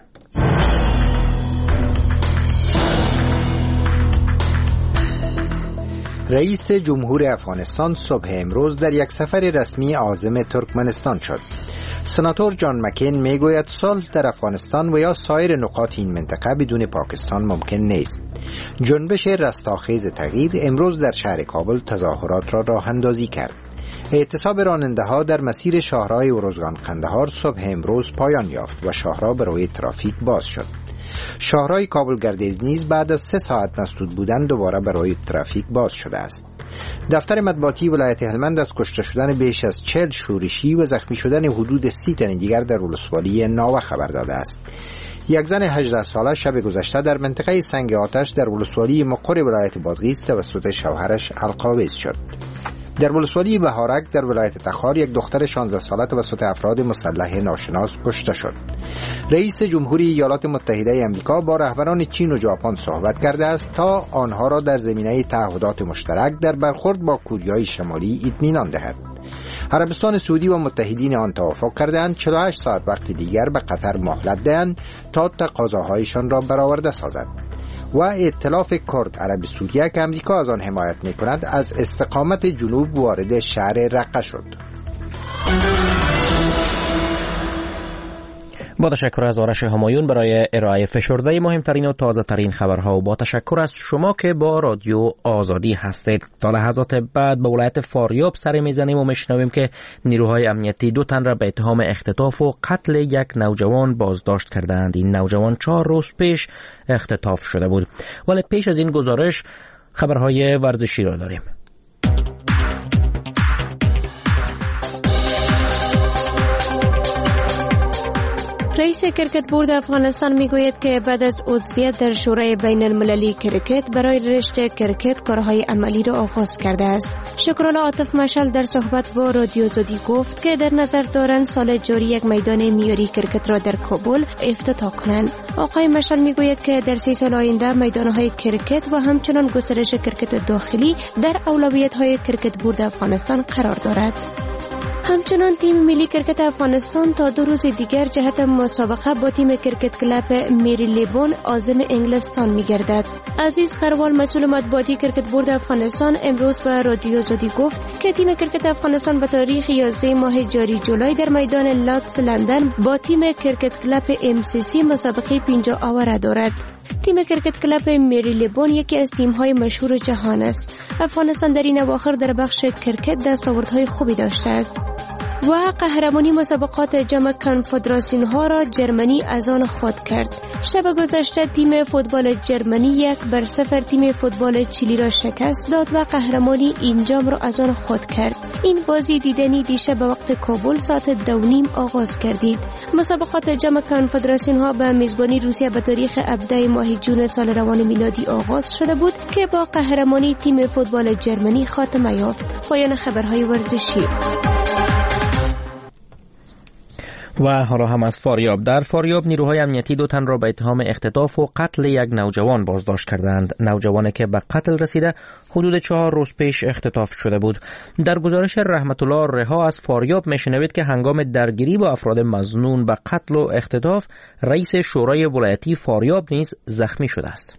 رئیس جمهور افغانستان صبح امروز در یک سفر رسمی عازم ترکمنستان شد. سناتور جان مکین میگوید صلح در افغانستان و یا سایر نقاط این منطقه بدون پاکستان ممکن نیست. جنبش رستاخیز تغییر امروز در شهر کابل تظاهرات را راه اندازی کرد. اعتصاب راننده‌ها در مسیر شاهراه اروزگان قندهار صبح امروز پایان یافت و شاهراه برای ترافیک باز شد. شاهراه کابل گردیز نیز بعد از 3 ساعت مسدود بودن دوباره برای ترافیک باز شده است. دفتر مطبوعاتی ولایت هلمند از کشته شدن بیش از 40 شورشی و زخمی شدن حدود 30 تن دیگر در ولسوالی ناوه خبر داده است. یک زن 18 ساله شب گذشته در منطقه سنگ آتش در ولسوالی مقر ولایت بادغیس توسط شوهرش القابض شد. در ولسوالی بهارک در ولایت تخار یک دختر 16 ساله توسط افراد مسلح ناشناس کشته شد. رئیس جمهوری ایالات متحده آمریکا با رهبران چین و ژاپن صحبت کرده است تا آنها را در زمینه تعهدات مشترک در برخورد با کوریای شمالی اطمینان دهد. عربستان سعودی و متحدین آن توافق کردند 48 ساعت وقت دیگر به قطر مهلت دهند تا تقاضاهایشان را برآورده سازد. و ائتلاف کرد عرب سوریه که امریکا از آن حمایت می‌کند از استقامت جنوب وارد شهر رقه شد. با تشکر از آرش همایون برای ارائه فشرده مهمترین و تازه ترین خبرها و با تشکر از شما که با رادیو آزادی هستید. تا لحظات بعد به ولایت فاریاب سر میزنیم و میشنویم که نیروهای امنیتی 2 تن را به اتهام اختطاف و قتل یک نوجوان بازداشت کردند. این نوجوان 4 روز پیش اختطاف شده بود. ولی پیش از این گزارش خبرهای ورزشی را داریم. رئیس کرکت بورد افغانستان میگوید که بعد از عضویت در شورای بین المللی کرکت برای رشته کرکت کارهای عملی را آغاز کرده است. شکرالله عاطف مشعل در صحبت با رادیو آزادی گفت که در نظر دارند سال جاری یک میدان معیاری کرکت را در کابل افتتاح کنند. آقای مشعل میگوید که در 3 سال آینده میدانهای کرکت و همچنان گسترش کرکت داخلی در اولویت‌های کرکت بورد افغانستان قرار دارد. همچنان تیم ملی کرکت افغانستان تا 2 روز دیگر جهت مسابقه با تیم کرکت کلاب میری لیبون عازم انگلستان می‌گردد. عزیز خروال مسئول مطبوعاتی کرکت بورد افغانستان امروز به رادیو آزادی گفت که تیم کرکت افغانستان به تاریخ 11 ماه جاری جولای در میدان لادز لندن با تیم کرکت کلاب MCC مسابقه 50 آوره دارد. تیم کرکت کلاب میری لیبون یکی از تیم‌های مشهور جهان است. افغانستان در این اواخر در بخش کرکت دستاوردهای خوبی داشته است و قهرمانی مسابقات جام کنفدراسیون ها را جرمنی از آن خود کرد. شب گذشته تیم فوتبال جرمنی 1-0 تیم فوتبال چیلی را شکست داد و قهرمانی این جام را از آن خود کرد. این بازی دیدنی دیشب به وقت کابل ساعت 2:30 آغاز گردید. مسابقات جام کنفدراسیون ها به میزبانی روسیه به تاریخ 17 ماه جون سال روان میلادی آغاز شده بود که با قهرمانی تیم فوتبال جرمنی خاتمه یافت. پایان خبرهای ورزشی. و حالا هم از فاریاب. در فاریاب نیروهای امنیتی 2 تن را به اتهام اختطاف و قتل یک نوجوان بازداشت کردند. نوجوانی که به قتل رسیده حدود 4 روز پیش اختطاف شده بود. در گزارش رحمت الله رها از فاریاب میشنوید که هنگام درگیری با افراد مظنون به قتل و اختطاف رئیس شورای ولایتی فاریاب نیز زخمی شده است.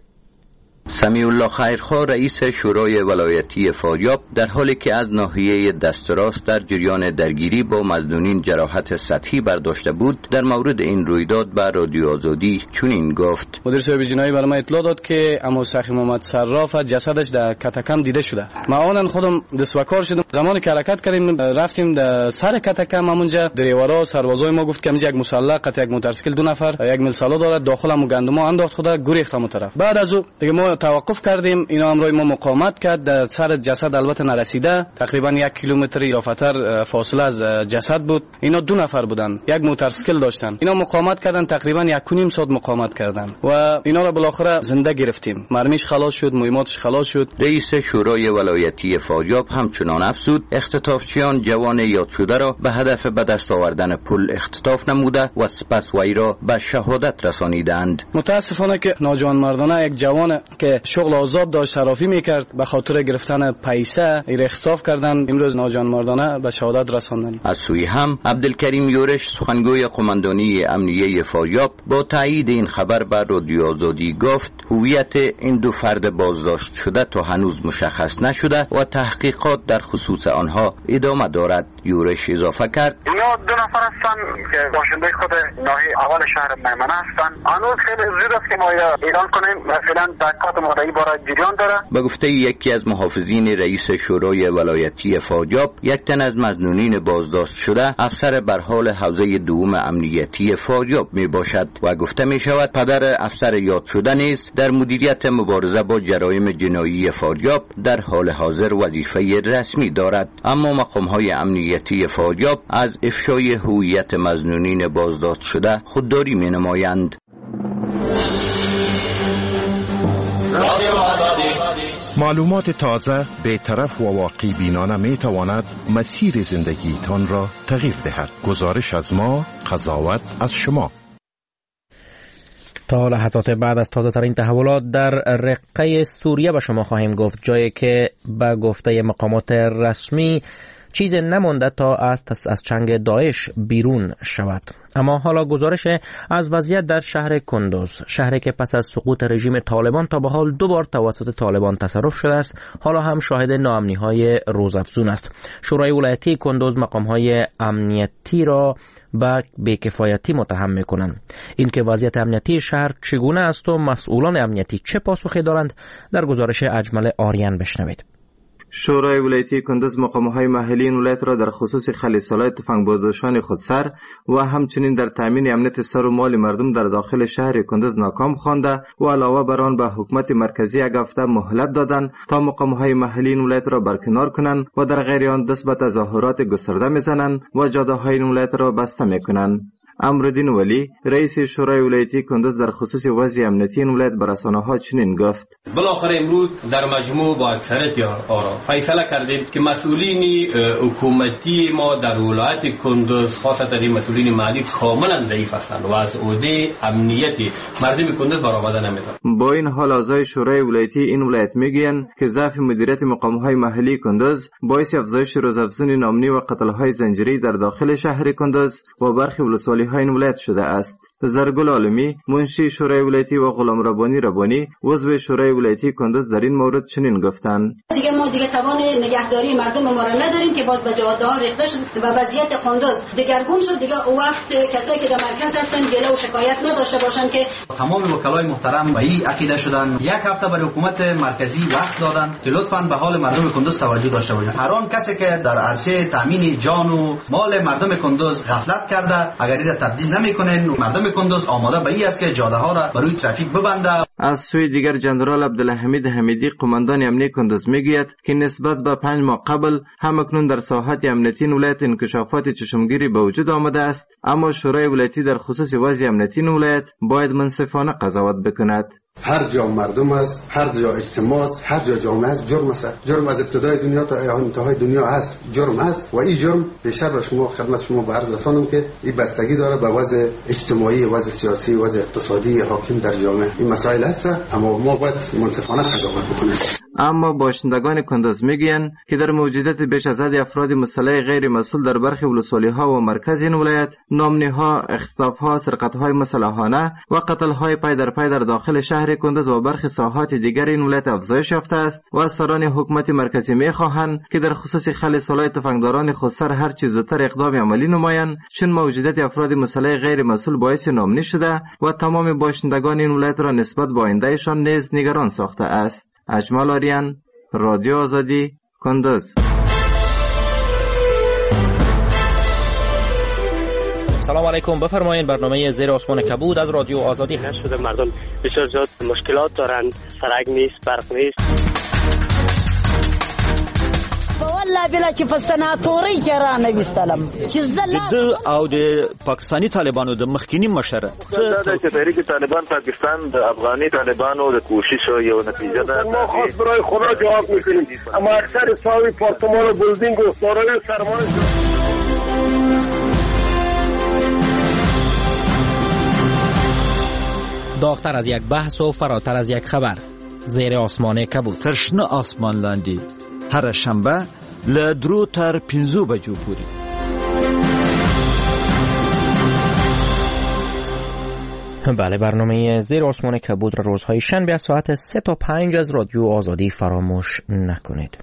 سمیع الله خیرخواه رئیس شورای ولایتی فاریاب در حالی که از ناحیه دست راست در جریان درگیری با مظنونین جراحت سطحی برداشته بود در مورد این رویداد به رادیو آزادی چنین گفت: مدیر صاحب جنایی برای ما اطلاع داد که عمو سخی محمد صراف جسدش در کتکم دیده شده. ما آنن خودم دستوکار شدم. زمانی که حرکت کردیم رفتیم در سر کتکم، همونجا دریورا سربازای ما گفت که اینجا یک مسلح یک موتورسیکل 2 نفر یک میلسالو داره داخل گندما انداخت خدا گریخت همون طرف. بعد از او دیگه ما توقف کردیم. اینا همراه ما مقاومت کرد. در سر جسد البته نرسیده، تقریبا 1 کیلومتر یا فتر فاصله از جسد بود. اینا 2 نفر بودن، یک موتورسیکل داشتن. اینا مقاومت کردن، تقریبا 1.5 ساعت مقاومت کردن و اینا را بالاخره زنده گرفتیم. مرمیش خلاص شد، مهماتش خلاص شد. رئیس شورای ولایتی فاریاب همچنان افزود اختطافچیان جوان یاد شده را به هدف به دست آوردن پول اختطاف نموده و سپس وی را به شهادت رسانیدند. متاسفانه که ناجوان مردانه یک جوان که شغل آزاد داشت صرافی میکرد به خاطر گرفتن پیسه اختطاف کردند. امروز ناجوان مردانه به شهادت رساندند. از سوی هم عبدالکریم یورش سخنگوی قماندانی امنیه فاریاب با تایید این خبر به رادیو آزادی گفت هویت این 2 فرد بازداشت شده تا هنوز مشخص نشده و تحقیقات در خصوص آنها ادامه دارد. یورش اضافه کرد اینا 2 نفر هستن که باشنده خود ناحیه اول شهر میمنه هستن. هنوز خیلی زود است که ما اعلان کنیم. مثلا تحقیقات مدعی برای جریان داره. به گفته یکی از محافظین رئیس شورای ولایتی فاریاب 1 تن از مظنونین بازداشت شده افسر بر حال حوزه دوم امنیتی فاریاب می باشد و گفته می شود پدر افسر یاد شده نیز در مدیریت مبارزه با جرایم جنایی فاریاب در حال حاضر وظیفه رسمی دارد. اما مقام‌های امنیتی فاریاب از افشای هویت مظنونین بازداشت شده خودداری می نمایند. معلومات تازه، بی‌طرف و واقعی بینانه می تواند مسیر زندگی تان را تغییر دهد. گزارش از ما، قضاوت از شما. تا لحظات بعد از تازه ترین تحولات در رقه سوریه به شما خواهیم گفت، جایی که به گفته مقامات رسمی چیز نمانده تا از چنگ داعش بیرون شود. اما حالا گزارش از وضعیت در شهر کندوز، شهری که پس از سقوط رژیم طالبان تا به حال 2 بار توسط طالبان تصرف شده است، حالا هم شاهد ناامنی‌های روزافزون است. شورای ولایتی کندوز مقام‌های امنیتی را به بی‌کفایتی متهم می‌کنند. این که وضعیت امنیتی شهر چگونه است و مسئولان امنیتی چه پاسخی دارند، در گزارش اجمل آریان بشنوید. شورای ولایتی کندوز مقام‌های محلی این ولایت را در خصوص خلیس‌آلای تفنگ‌برداشتن خودسر و همچنین در تامین امنیت سر و مال مردم در داخل شهر کندوز ناکام خوانده و علاوه بر آن به حکومت مرکزی یک هفته مهلت دادند تا مقام‌های محلی این ولایت را برکنار کنند و در غیر آن دست به تظاهرات گسترده می‌زنند و جاده‌های این ولایت را بسته می‌کنند. امرالدین ولی رئیس شورای ولایتی کندز در خصوص وضع امنیتی این ولایت به رسانه‌ها چنین گفت: بالاخره امروز در مجموع با اکثریت آرا فیصله کردیم که مسئولین حکومتی ما در ولایت کندز، خاصتا این مسئولین محلی، کاملا ضعیف هستند و از عهده امنیت مردم کندز برآمده نمی‌توانند. با این حال اعضای شورای ولایتی این ولایت میگویند که ضعف مدیریت مقام‌های محلی کندز باعث افزایش روزافزون نامنی و قتل‌های زنجیری در داخل شهر کندز و برخی ولسوالی‌های این ولایت شده است. زرگل عالمی، منشی شورای ولایتی و غلام ربانی عضو شورای ولایتی کندز در این مورد چنین گفتند: ما دیگه توان نگهداری مردم ما را نداریم که باز به جاده‌ها ریخته شد و وضعیت کندز دگرگون شد. دیگه اون وقت کسایی که در مرکز هستن گله و شکایت نداشته باشن که تمام وکلای محترم به این عقیده شدن. یک هفته برای حکومت مرکزی وقت دادن که لطفاً به حال مردم کندز توجه داشته باشند. هر آن کسی که در عرصه تامین جان و مال مردم کندز غفلت کرده، اگر این را تبدیل نمیکنن، مردم کندز آماده به این است که جاده ها را برای ترافیک ببنده. از سوی دیگر جنرال عبدالحمید حمیدی، قماندان امنیتی کندز، میگوید که نسبت به 5 ماه قبل همکنون در ساحت امنیتی ولایت انکشافات چشمگیری به وجود آمده است، اما شورای ولایتی در خصوص وضع امنیتی ولایت باید منصفانه قضاوت بکند. هر جا مردم است، هر جا اجتماع است، هر جا جامعه است، جرم است. جرم از ابتدای دنیا تا انتهای دنیا است، جرم است و این جرم بیشتر به شما خدمت شما به عرض رسانم که این بستگی داره به وضع اجتماعی، وضع سیاسی، وضع اقتصادی حاکم در جامعه. این مسائل است، اما ما باید منصفانه قضاوت بکنیم. اما باشندگان کندز میگویند که در موجودیت بیش از حد افراد مسلح غیر مسئول در برخی ولسوالی‌ها و مرکز این ولایت، نامنی‌ها، اختطاف‌ها، سرقت‌های مسلحانه و قتل‌های پای در پای در داخل شهر کندز و برخی ساحات دیگر این ولایت افزایش یافته است و از سران حکومت مرکزی می‌خواهند که در خصوص خلع سلاح تفنگداران خودسر هر چیز زودتر اقدام عملی نمایند، چون موجودیت افراد مسلح غیر مسئول باعث نامنی شده و تمام باشندگان این ولایت را نسبت به آیندهشان نیز نگران ساخته است. اجمل آریان، رادیو آزادی، کندز. سلام علیکم، بفرمایید. برنامه زیر آسمان کبود از رادیو آزادی نشده. مردم بسیار زیاد مشکلات دارند، سرک نیست، برق نیست. والله بلا چې په سناتوري کې را نه وستلم چې زله او د پاکستانی طالبانو د مخکینی مشر دا چې تحریک طالبان پاکستان د افغاني طالبانو د کوشش یو نتیجه ده. ما خاص برای خدا جواب میکنیم، اما اکثر ساوی پارتمان و بلدینگ و دارای سرمایه داغتر از یک بحث و فراتر از یک خبر. زیر آسمان کبود. ترشنه آسمان لاندی هر شنبه لدرو تر 5 بجو پوری. بله، برنامه زیر آسمان کبود را روزهای شنبه از ساعت 3 تا 5 از رادیو آزادی فراموش نکنید.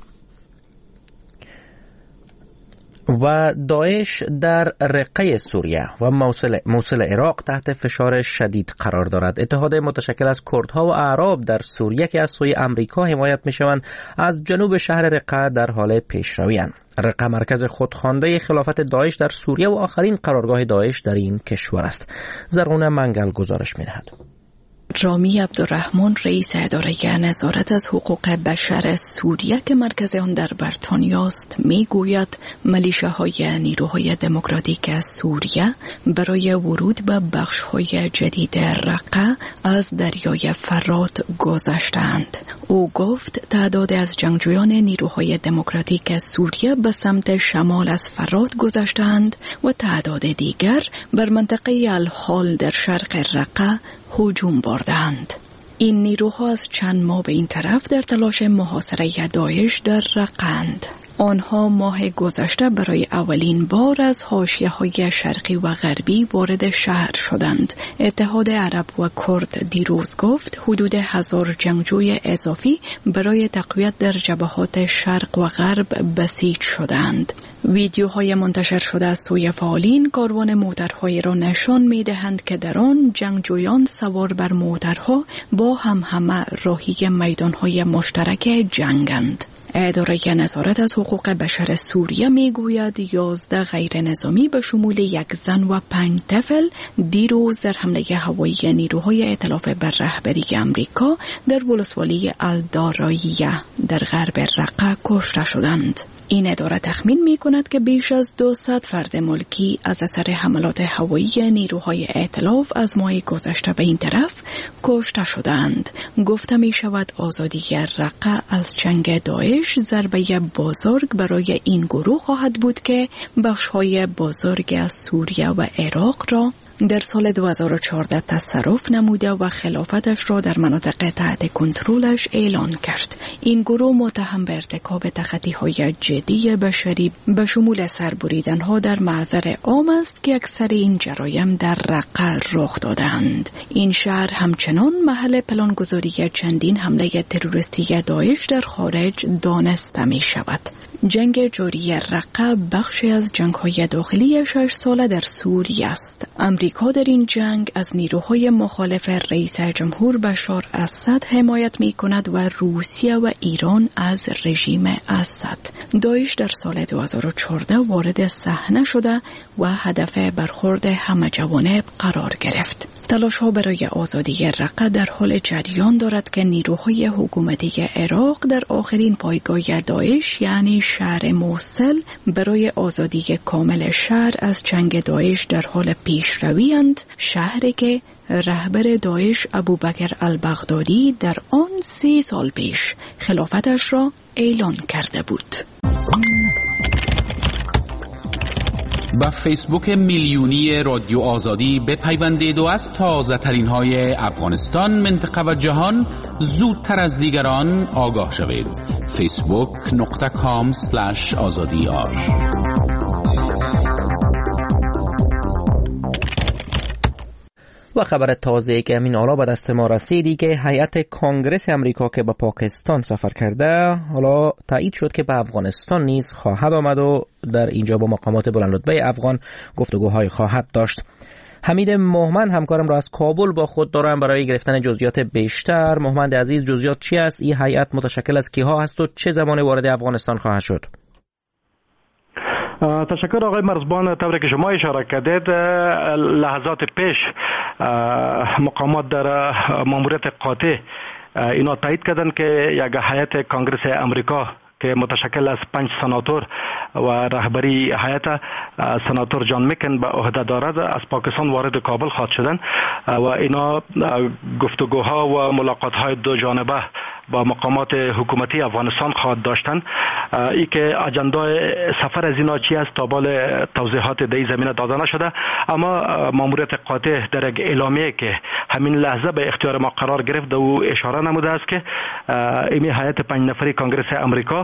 و داعش در رقه سوریه و موصل عراق تحت فشار شدید قرار دارد. اتحاد متشکل از کردها و اعراب در سوریه که از سوی امریکا حمایت می‌شوند از جنوب شهر رقه در حال پیشروی‌اند. رقه مرکز خودخوانده خلافت داعش در سوریه و آخرین قرارگاه داعش در این کشور است. زرغونه منگل گزارش می‌دهد. رامی عبدالرحمن رئیس اداره نظارت از حقوق بشر سوریه که مرکز آن در بریتانیا است میگوید ملیشه‌های نیروهای دموکراتیک سوریه برای ورود به بخش‌های جدید رقه از دریای فرات گذشتند. او گفت تعداد از جنگجویان نیروهای دموکراتیک سوریه به سمت شمال از فرات گذشتند و تعداد دیگر بر منطقه الحال در شرق رقه هجوم بردند. این نیروها از چند ماه به این طرف در تلاش محاصره داعش در رقه‌اند. آنها ماه گذشته برای اولین بار از حاشیه‌های شرقی و غربی وارد شهر شدند. اتحاد عرب و کرد دیروز گفت حدود 1000 جنگجوی اضافی برای تقویت در جبهات شرق و غرب بسیج شدند. ویدیوهای منتشر شده از سوی فعالین کاروان موترهایی را نشان می‌دهند که در آن جنگجویان سوار بر موترها با همه راهی میدانهای مشترک جنگند. اداره نظارت از حقوق بشر سوریه میگوید 11 غیر نظامی به شمول 1 زن و 5 طفل دیروز در حمله هوایی نیروهای ائتلاف بر رهبری امریکا در ولسوالی الداراییه در غرب رقه کشته شدند. این اداره تخمین می کند که بیش از 200 فرد ملکی از اثر حملات هوایی نیروهای ائتلاف از ماه گذشته به این طرف کشته شدند. گفته می شود آزادی رقه از جنگ داعش ضربه بزرگ برای این گروه خواهد بود که بخش‌های بزرگ از سوریه و عراق را در سال 2014 تصرف نموده و خلافتش را در مناطق تحت کنترلش اعلان کرد. این گروه متهم به ارتکاب تخطی‌های جدی بشری به شمول سربریدن‌ها در محضر عام است که اکثر این جرایم در رقه رخ دادند. این شهر همچنان محل پلانگذاری چندین حمله تروریستی داعش در خارج دانسته می شود. جنگ جاری رقه بخشی از جنگ‌های داخلی 6 ساله در سوریه است. امریکا در این جنگ از نیروهای مخالف رئیس جمهور بشار اسد حمایت می کند و روسیه و ایران از رژیم اسد. داعش در سال 2014 وارد صحنه شده و هدف برخورد همه جوانب قرار گرفت. تلاش‌ها برای آزادی رقه در حال جریان دارد که نیروهای حکومتی عراق در آخرین پایگاه داعش یعنی شهر موصل برای آزادی کامل شهر از جنگ داعش در حال پیشروی اند، شهری که رهبر داعش ابوبکر البغدادی در آن 3 سال پیش خلافتش را اعلان کرده بود. با فیسبوک میلیونی رادیو آزادی بپیوندید و از تازه ترین های افغانستان، منطقه و جهان زودتر از دیگران آگاه شوید. facebook.com/azadi.ir. و خبر تازه که همین حالا به دست ما رسیدی که هیئت کانگرس امریکا که به پاکستان سفر کرده حالا تایید شد که به افغانستان نیز خواهد آمد و در اینجا با مقامات بلندرتبه افغان گفتگوهای خواهد داشت. حمید مومند همکارم را از کابل با خود دارم برای گرفتن جزئیات بیشتر. مومند عزیز، جزئیات چی است؟ این هیئت متشکل از کیها هست و چه زمان وارد افغانستان خواهد شد؟ تشکر آقای مرزبان. طوری که شما اشاره کردید لحظات پیش مقامات در ماموریت قاطع اینا تایید کردن که یک هیئت کانگرس امریکا که متشکل از 5 سناتور و رهبری هیئت سناتور جان مکن به عهده دارد از پاکستان وارد کابل خواهد شدن و اینا گفتگوها و ملاقات‌های دو جانبه با مقامات حکومتی افغانستان خواهد داشتن. ای که اجندای سفر از اینا چی است تا بال توضیحات در این زمینه داده نشده، اما ماموریت قاطع در یک اعلامیه که همین لحظه به اختیار ما قرار گرفت او اشاره نموده است که این هیئت 5 نفری کانگرس امریکا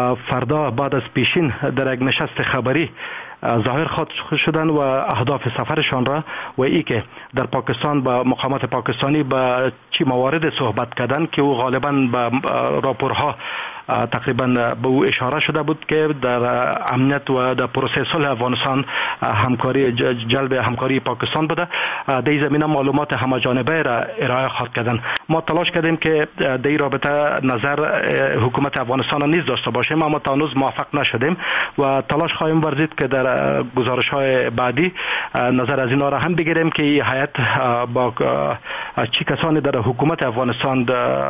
فردا بعد از پیشین در یک نشست خبری ظاهر خواهد شدن و اهداف سفرشان را و ای که در پاکستان با مقامات پاکستانی با چی موارد صحبت کردن که او غالبا با راپورها تقریبا به او اشاره شده بود که در امنیت و در پروسه صلح افغانستان همکاری جلب همکاری پاکستان بوده. در این زمینه معلومات همه‌جانبه را ارائه خواهد کردن. ما تلاش کردیم که در این رابطه نظر حکومت افغانستان نیز داشته باشیم، اما تا هنوز موفق نشدیم و تلاش خواهیم ورزید که در گزارش‌های بعدی نظر از اینا را هم بگیریم که این هیئت با چی کسانی در حکومت افغانستان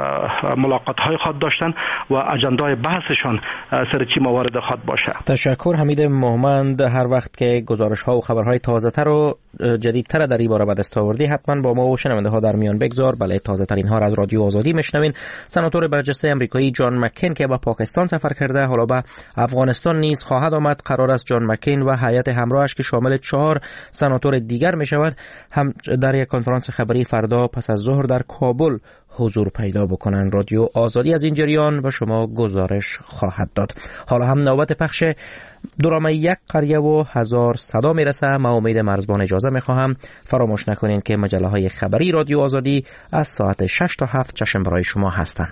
ملاقات‌های خواهد داشتن و اجندای بحثشان سر چی موارد خواهد باشه. تشکر حمید مومند. هر وقت که گزارش‌ها و خبرهای تازه‌تر و جدیدتر در این باره به دست آوردی حتما با ما و شنونده‌ها در میان بگذار. بله، تازه‌ترین ها را از رادیو آزادی میشنوین. سناتور برجسته امریکایی جان مکین که به پاکستان سفر کرده حالا به افغانستان نیز خواهد آمد. قرار است جان مکین و هیئت همراهش که شامل 4 سناتور دیگر می شود هم در یک کنفرانس خبری فردا پس از ظهر در کابل حضور پیدا بکنن. رادیو آزادی از این جریان و شما گزارش خواهد داد. حالا هم نوبت پخش درام یک قریه و 1000 صدا میرسه. من امید مرزبان اجازه میخواهم فراموش نکنین که مجله های خبری رادیو آزادی از ساعت 6 تا 7 چشم برای شما هستن.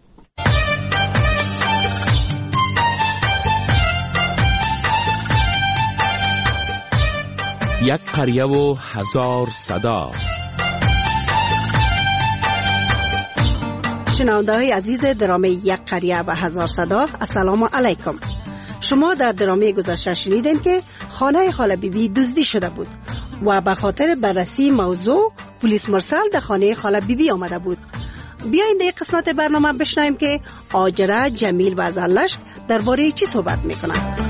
یک قریه و 1000 صدا. شنونده های عزیز درامه یک قریه و 1000 صدا، السلام علیکم. شما در درامه گذشته شنیدین که خانه خاله بیبی دزدی شده بود و به خاطر بررسی موضوع پلیس مرسل در خانه خاله بیبی آمده بود. بیایید در قسمت برنامه بشنویم که آجره، جمیل و زلش درباره چی صحبت میکنند؟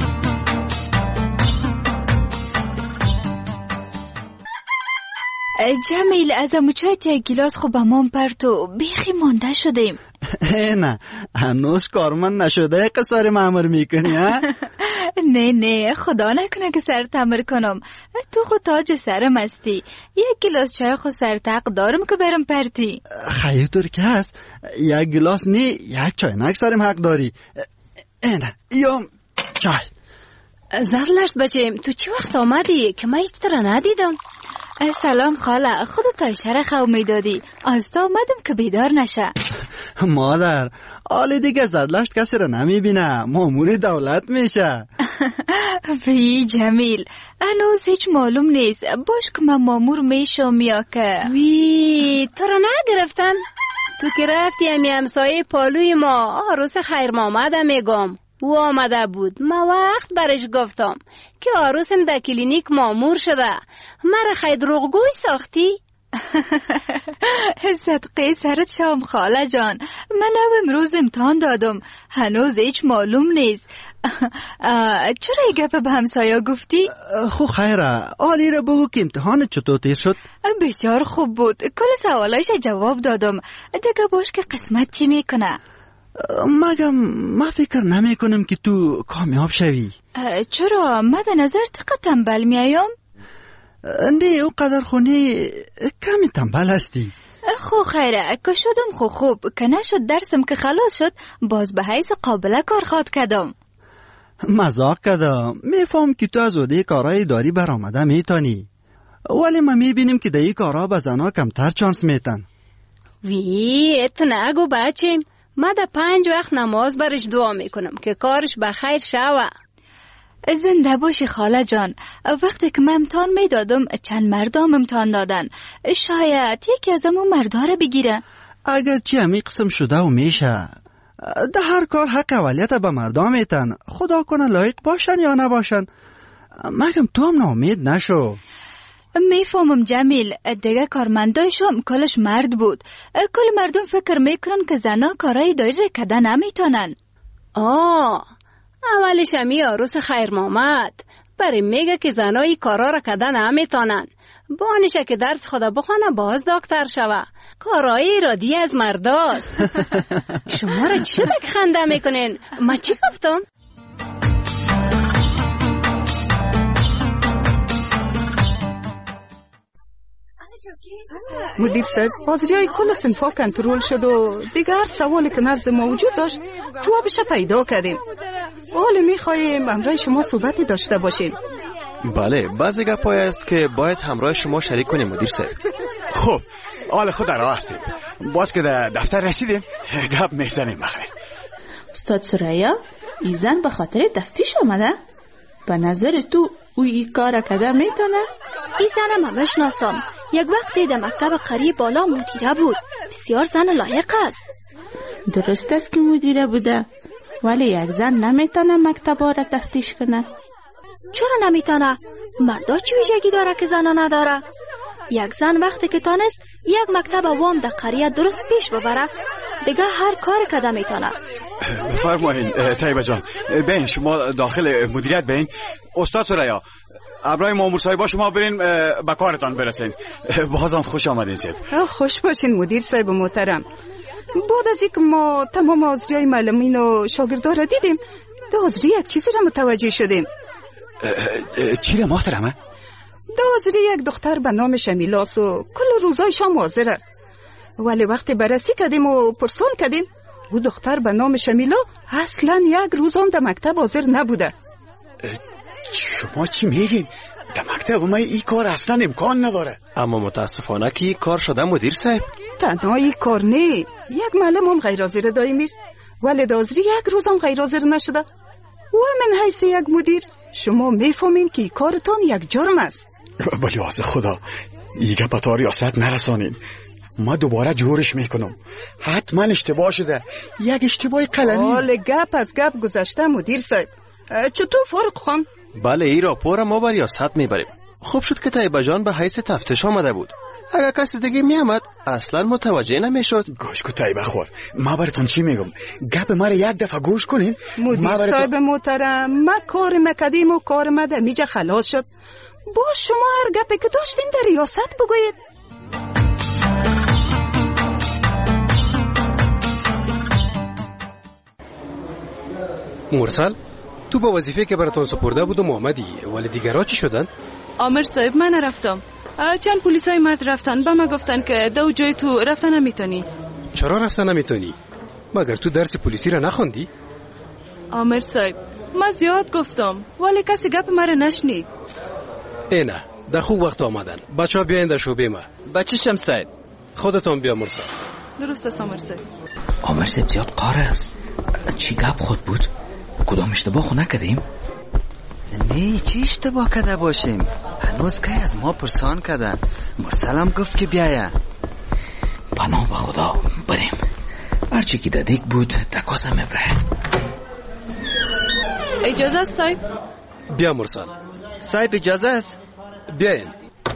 جمیل از اموچایت یک گلاس خوب امان پرتو بیخی مانده شدیم. نه هنوز کارمند نشده قصار معمر میکنی ها؟ نه خدا نکنه که سر تمر کنم. تو خود تاج سرم هستی. یک گلاس چای خود سر تق دارم که برم پرتی. خیلی طور که هست یک گلاس نه یک چاینک سرم حق داری. نه یا چای. زرلشت بچیم تو چی وقت آمدی که من هیچ تر ندیدم؟ سلام خاله خودت اشاره خو میدادی از تا آمدم که بیدار نشه. مادر حال دیگه زرلشت کسی رو نمیبینه مامور دولت میشه. وی جمیل هنوز هیچ معلوم نیست باش که من مامور میشم یا که وی تو رو نگرفتن؟ تو که رفتی همی همسایه پالوی ما عروس خیر مامده میگم او آمده بود ما وقت برش گفتم که عروسم در کلینیک مامور شده مرا خیلی دروغگوی ساختی؟ صدقه سرت شام خاله جان من امروز امتحان دادم هنوز هیچ معلوم نیست. چرا ای گپ به همسایه گفتی؟ خو خیره حالی را بگو که امتحان چطور تیر شد؟ بسیار خوب بود کل سوالایش جواب دادم دیگه باش که قسمت چی میکنه. مگم من فکر نمی کنم که تو کامیاب شوی. چرا؟ من در نظر تقه تنبل میایم؟ نه او قدر خونی کمی تنبل هستی. خو خیره که شدم خو خوب که نشد درسم که خلاص شد باز به حیث قابله کار خواد کردم. مزاق کردم میفهم که تو از عهده کارهای داری برآمده میتانی ولی ما میبینیم که در این کارها به زنها کمتر چانس میتن. وی تو نگو بچیم ما در 5 وقت نماز برش دعا میکنم که کارش بخیر شوه. زنده باشی خاله جان. وقتی که من امتحان میدادم چند مردم امتحان دادن شاید یکی از امون مرداره بگیره. اگر چی همی قسم شده و میشه ده هر کار حق اولیت به مردم میتن خدا کنه لایق باشن یا نباشن مگم تو هم ناامید نشو. میفهمم جمیل دیگه کارمندایشم کلش مرد بود کل مردم فکر میکنن که زنا کارای دایی را کده نمیتونن. اولش همی عروس خیر مامد برای میگه که زنایی کارا را کده نمیتونن بانشه که درس خدا بخونه باز دکتر شوه کارای ارادی از مرداست. شما را چی دک خنده میکنین؟ ما چی گفتم؟ مدیر صاحب حاضریای کل صنفا کنترل شد و دیگر سوالی که نزد ما وجود داشت جوابش پیدا کردیم. حالا میخوایم همراه شما صحبتی داشته باشیم. بله بعضی گپای است که باید همراه شما شریک کنیم مدیر صاحب. خب حال خود را هستیم باز که در دفتر رسیدیم گپ میزنیم. بخیر استاد سریا این زن به خاطر تفتیش آمده؟ به نظر تو او این کار کده میتونه؟ این زنم همش ناسم یک وقتی در مکتب قریب بالا مدیره بود بسیار زن لایق است. درست است که مدیره بوده ولی یک زن نمیتونه مکتب را تفتیش کنه. چرا نمیتونه؟ مردا چی ویژگی داره که زنها نداره؟ یک زن وقتی که تانست یک مکتب عوام در قریه درست پیش ببره دیگه هر کار کده میتونه. بفرمایین طیبه جان بین شما داخل مدیریت بین. استاد سریا ابرای مامور صاحبا شما برین به کارتان برسین. بازم خوش آمدین صاحب. خوش باشین مدیر صاحب محترم. بعد از اینکه ما تمام حاضریای معلمین و شاگردا را دیدیم در حاضری یک چیزی را متوجه شدیم. چی را محترمه؟ در حاضری یک دختر به نام شمیلاس و کل روزای شام حاضر است ولی وقتی بررسی کردیم و پرسان کردیم او دختر به نام شمیلا اصلا یک روز هم در مکتب حاضر نبوده. شما چی میگین؟ در مکتب ما این کار اصلا امکان نداره. اما متاسفانه که این کار شده مدیر صاحب. تنها این کار نه یک معلم هم غیر حاضر دائمی است ولی در حاضری یک روز هم غیر حاضر نشده و من حیث یک مدیر شما میفهمین که کارتان یک جرم است. ولی از خدا این گپ تا ریاست نرسانین. ما دوباره جورش میکنم حتما اشتباه شده یک اشتباه قلمی. حال گپ از گپ گذشته مدیر صاحب. چطور فارق خان؟ بله این راپور ما بر ریاست میبریم. خوب شد که طیبه جان به حیث تفتیش آمده بود اگر کسی دیگه میامد اصلا متوجه نمیشد. گوش کو تایی بخور. ما براتون چی میگم؟ گپ ما رو یک دفعه گوش کنین. مدیر صاحب محترم، ما کار مکدیم و کار ما در میجا خلاص شد. با شما هر گپی که داشتین در ریاست بگوید. مرسل، تو با وظیفه که براتون سپرده بودم آمدی، ولی دیگرها چی شدن؟ آمر صاحب من رفتم. چند پلیسای مرد رفتن با ما گفتن که دو جای تو رفتن نمیتونی. چرا رفتن نمیتونی؟ مگر تو درس پلیسی را نخوندی؟ آمر صاحب ما زیاد گفتم ولی کسی گپ ما را نشنید. اینه در خوب وقت آمدن. بچه ها بیاین در شعبه ما. بچه شم صاحب؟ خودتان بیا مرسل. درست است آمر صاحب. آمر صاحب زیاد قاره است. چی گپ خود بود؟ کدام اشتباه خو نکردیم؟ نه چی اشتباه کرده باشیم؟ هنوز که از ما پرسان کردن. مرسل هم گفت که بیایه. پناه به خدا بریم. هرچی که دادیک بود دکاسه میبره. اجازه است صاحب؟ بیا مرسل. صاحب اجازه است؟ بیاین.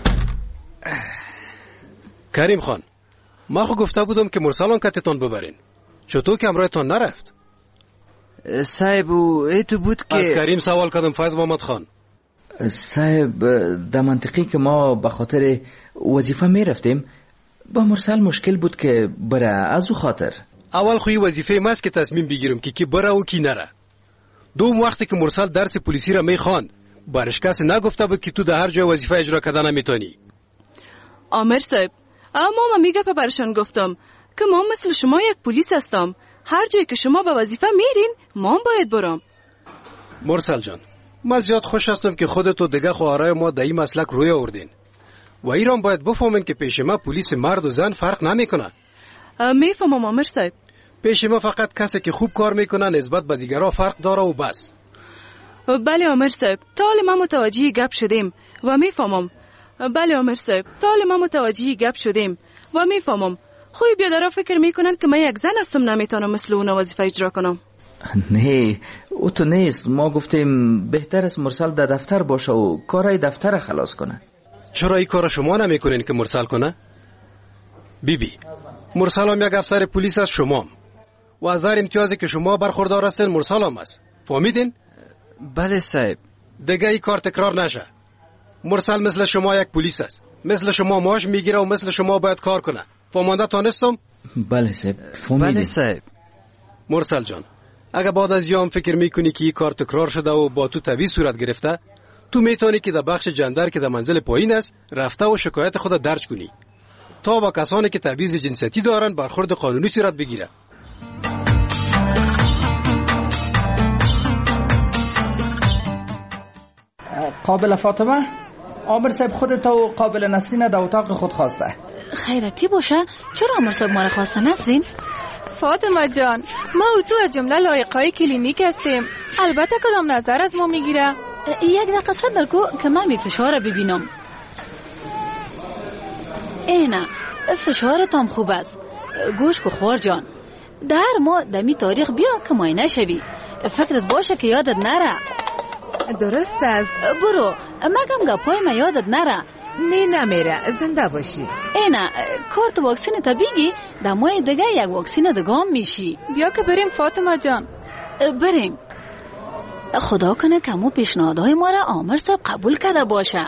کریم خان، ما خو گفته بودم که مرسلان کتتان ببرین. چطور که امرایتان نرفت؟ صاحب ایتو بود که از کریم سوال کردم. فیض محمد خان صاحب در منطقی که ما به خاطر وظیفه می رفتیم با مرسل مشکل بود که بره. از او خاطر اول خوی وظیفه ماست که تصمیم بگیرم که کی بره و کی نره. دوم وقتی که مرسل درس پلیسی را می خواند برش کسی نگفته بود که تو در هر جای وظیفه اجرا کردن نمیتونی. آمر صاحب اما میگه برشان گفتم که ما مثل شما یک پلیس هستم. هر جایی که شما به وظیفه میرین ما باید برم. مرسل جان، من زیاد خوش هستم که خودت و دیگه خواهرای ما در این مسلک روی آوردین و ایران باید بفهمین که پیش ما پلیس مرد و زن فرق نمیکنه. میفهمم آمر صاحب. پیش ما فقط کسی که خوب کار میکنه نسبت به دیگرها فرق داره و بس. بله آمر صاحب، تا حالا ما متوجه گپ شدیم و میفهمم. بله آمر صاحب، تا حالا ما متوجه گپ شدیم و میفهمم. خوی بیادارا فکر میکنن که من یک زن هستم نمیتونم مثل اونا وظیفه اجرا کنم. نه او تو نیست. ما گفتیم بهتر است مرسل در دفتر باشه و کارهای دفتر خلاص کنه. چرا این کار شما نمیکنین که مرسل کنه؟ بیبی مرسل هم یک افسر پلیس است شما و از هر امتیازی که شما برخوردار هستین مرسل هم است. فهمیدین؟ بله صاحب. دیگه این کار تکرار نشه. مرسل مثل شما یک پلیس است. مثل شما معاش میگیره و مثل شما باید کار کنه. فهمانده تانستم؟ بله صاحب فهمیدیم. بله صاحب. مرسل جان، اگه بعد از یام فکر میکنی که این کار تکرار شده و با تو طبیعی صورت گرفته، تو میتونی که در بخش جندر که در منزل پایین است رفته و شکایت خود درج کنی تا با کسانی که تبعیض جنسیتی دارن برخورد قانونی صورت بگیره. قابل فاطمه، آمر صاحب خودت و قابل نسرین در اتاق خود خواسته. خیرتی باشه. چرا آمر صاحب ما را خواسته نسرین؟ فاطمه جان، ما و تو از جمله لایقای کلینیک هستیم. البته کدام نظر از ما میگیره؟ یک دقیقه صبر کو که من فشار ببینم. اینا فشارتان خوب است. گوش کو خور جان، در ما دمی تاریخ بیا که معاینه شوی. فکرت باشه که یادت نره. درست است. برو مگم گپای ما یادت نره. نه نمیره، زنده باشی. اینا کارت واکسین تا بگی در ماه دیگه یک واکسین دیگه هم میشی. بیا که بریم فاطمه جان. بریم. خدا کنه که مو پیشنهادهای ما را آمر صاحب قبول کرده باشه.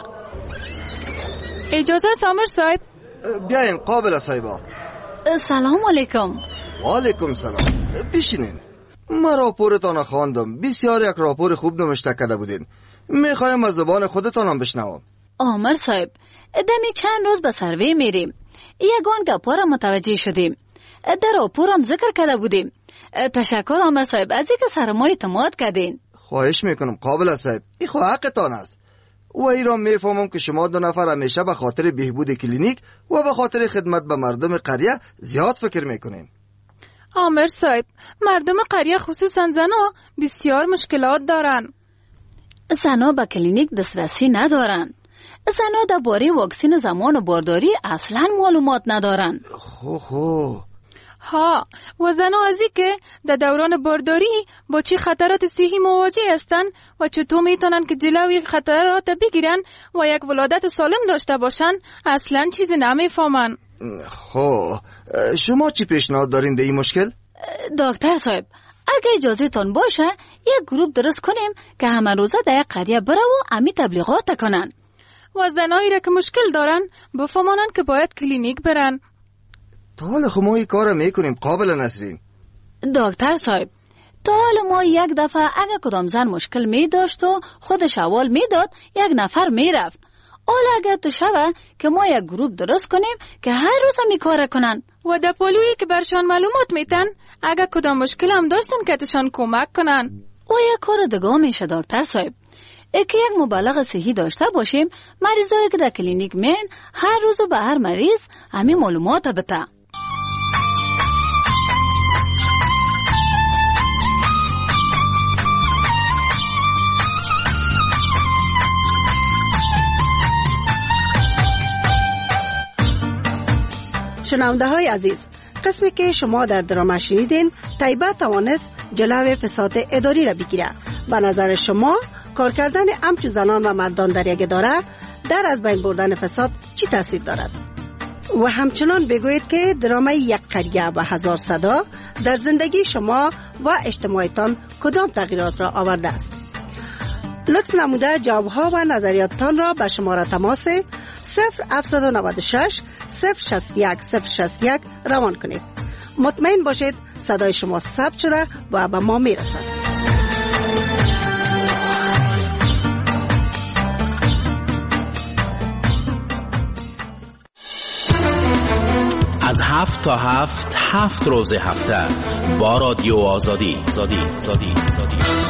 اجازه است آمر صاحب؟ بیاین قابل صاحبا. سلام علیکم. و علیکم سلام. بشینین. ما راپورتان خواندم. بسیار یک راپور خوب نوشته کرده بودین. میخوایم از زبان خودتان هم بشنوم. آمر صاحب، دمی چند روز به سروی میریم. یگان گپا را متوجه شدیم. در راپورم ذکر کرده بودیم. تشکر آمر صاحب از اینکه سر ما اعتماد کردین. خواهش میکنم قابل صاحب، این خو حقتان است. و ای را میفهمم که شما دو نفر همیشه به خاطر بهبود کلینیک و به خاطر خدمت به مردم قریه زیاد فکر میکنین. آمر صاحب، مردم قریه خصوصا زنها بسیار مشکلات دارن. زنها به کلینیک دسترسی ندارن. زنها درباره واکسین زمان بارداری اصلا معلومات ندارن. خو ها، و زنها ازی که در دوران بارداری با چی خطرات صحی مواجه هستن و چطور میتونن که جلوی خطرات بگیرن و یک ولادت سالم داشته باشن اصلا چیزی نمیفهمن. خب شما چی پیشنهاد دارین در این مشکل؟ دکتر صاحب، اگه اجازه تان باشه یک گروپ درست کنیم که همه روزه در یک قریه بره و امی تبلیغات کنن و زنایی را که مشکل دارن بفهمانن که باید کلینیک برن. تا حال خب ما این کار میکنیم قابل نسرین. دکتر صاحب، تا حال ما یک دفعه اگه کدام زن مشکل می داشت و خودش اول می داد یک نفر می رفت. حالا اگر تو شوه که ما یک گروپ درست کنیم که هر روز می کار کنن و در پولویی که برشان معلومات میتن اگر کدام مشکل هم داشتن که تشان کمک کنن. و یک کار دگاه میشه دکتر صاحب، اگه یک مبلغ صحی داشته باشیم مریضایی که در کلینیک مین هر روز به هر مریض همین معلومات بده. شنونده های عزیز، قسمی که شما در درام شنیدین طیبه توانست جلوی فساد اداری را بگیره. به نظر شما کار کردن همچو زنان و مردان در یک اداره در از بین بردن فساد چی تاثیر دارد؟ و همچنان بگویید که درام یک قریه و هزار صدا در زندگی شما و اجتماعتان کدام تغییرات را آورده است؟ لطف نموده جوابها و نظریاتتان را به شماره تماس 0796 061 061 روان کنید. مطمئن باشید صدای شما ثبت شده و به ما میرسد. از 7 تا 7 روز هفته با رادیو آزادی.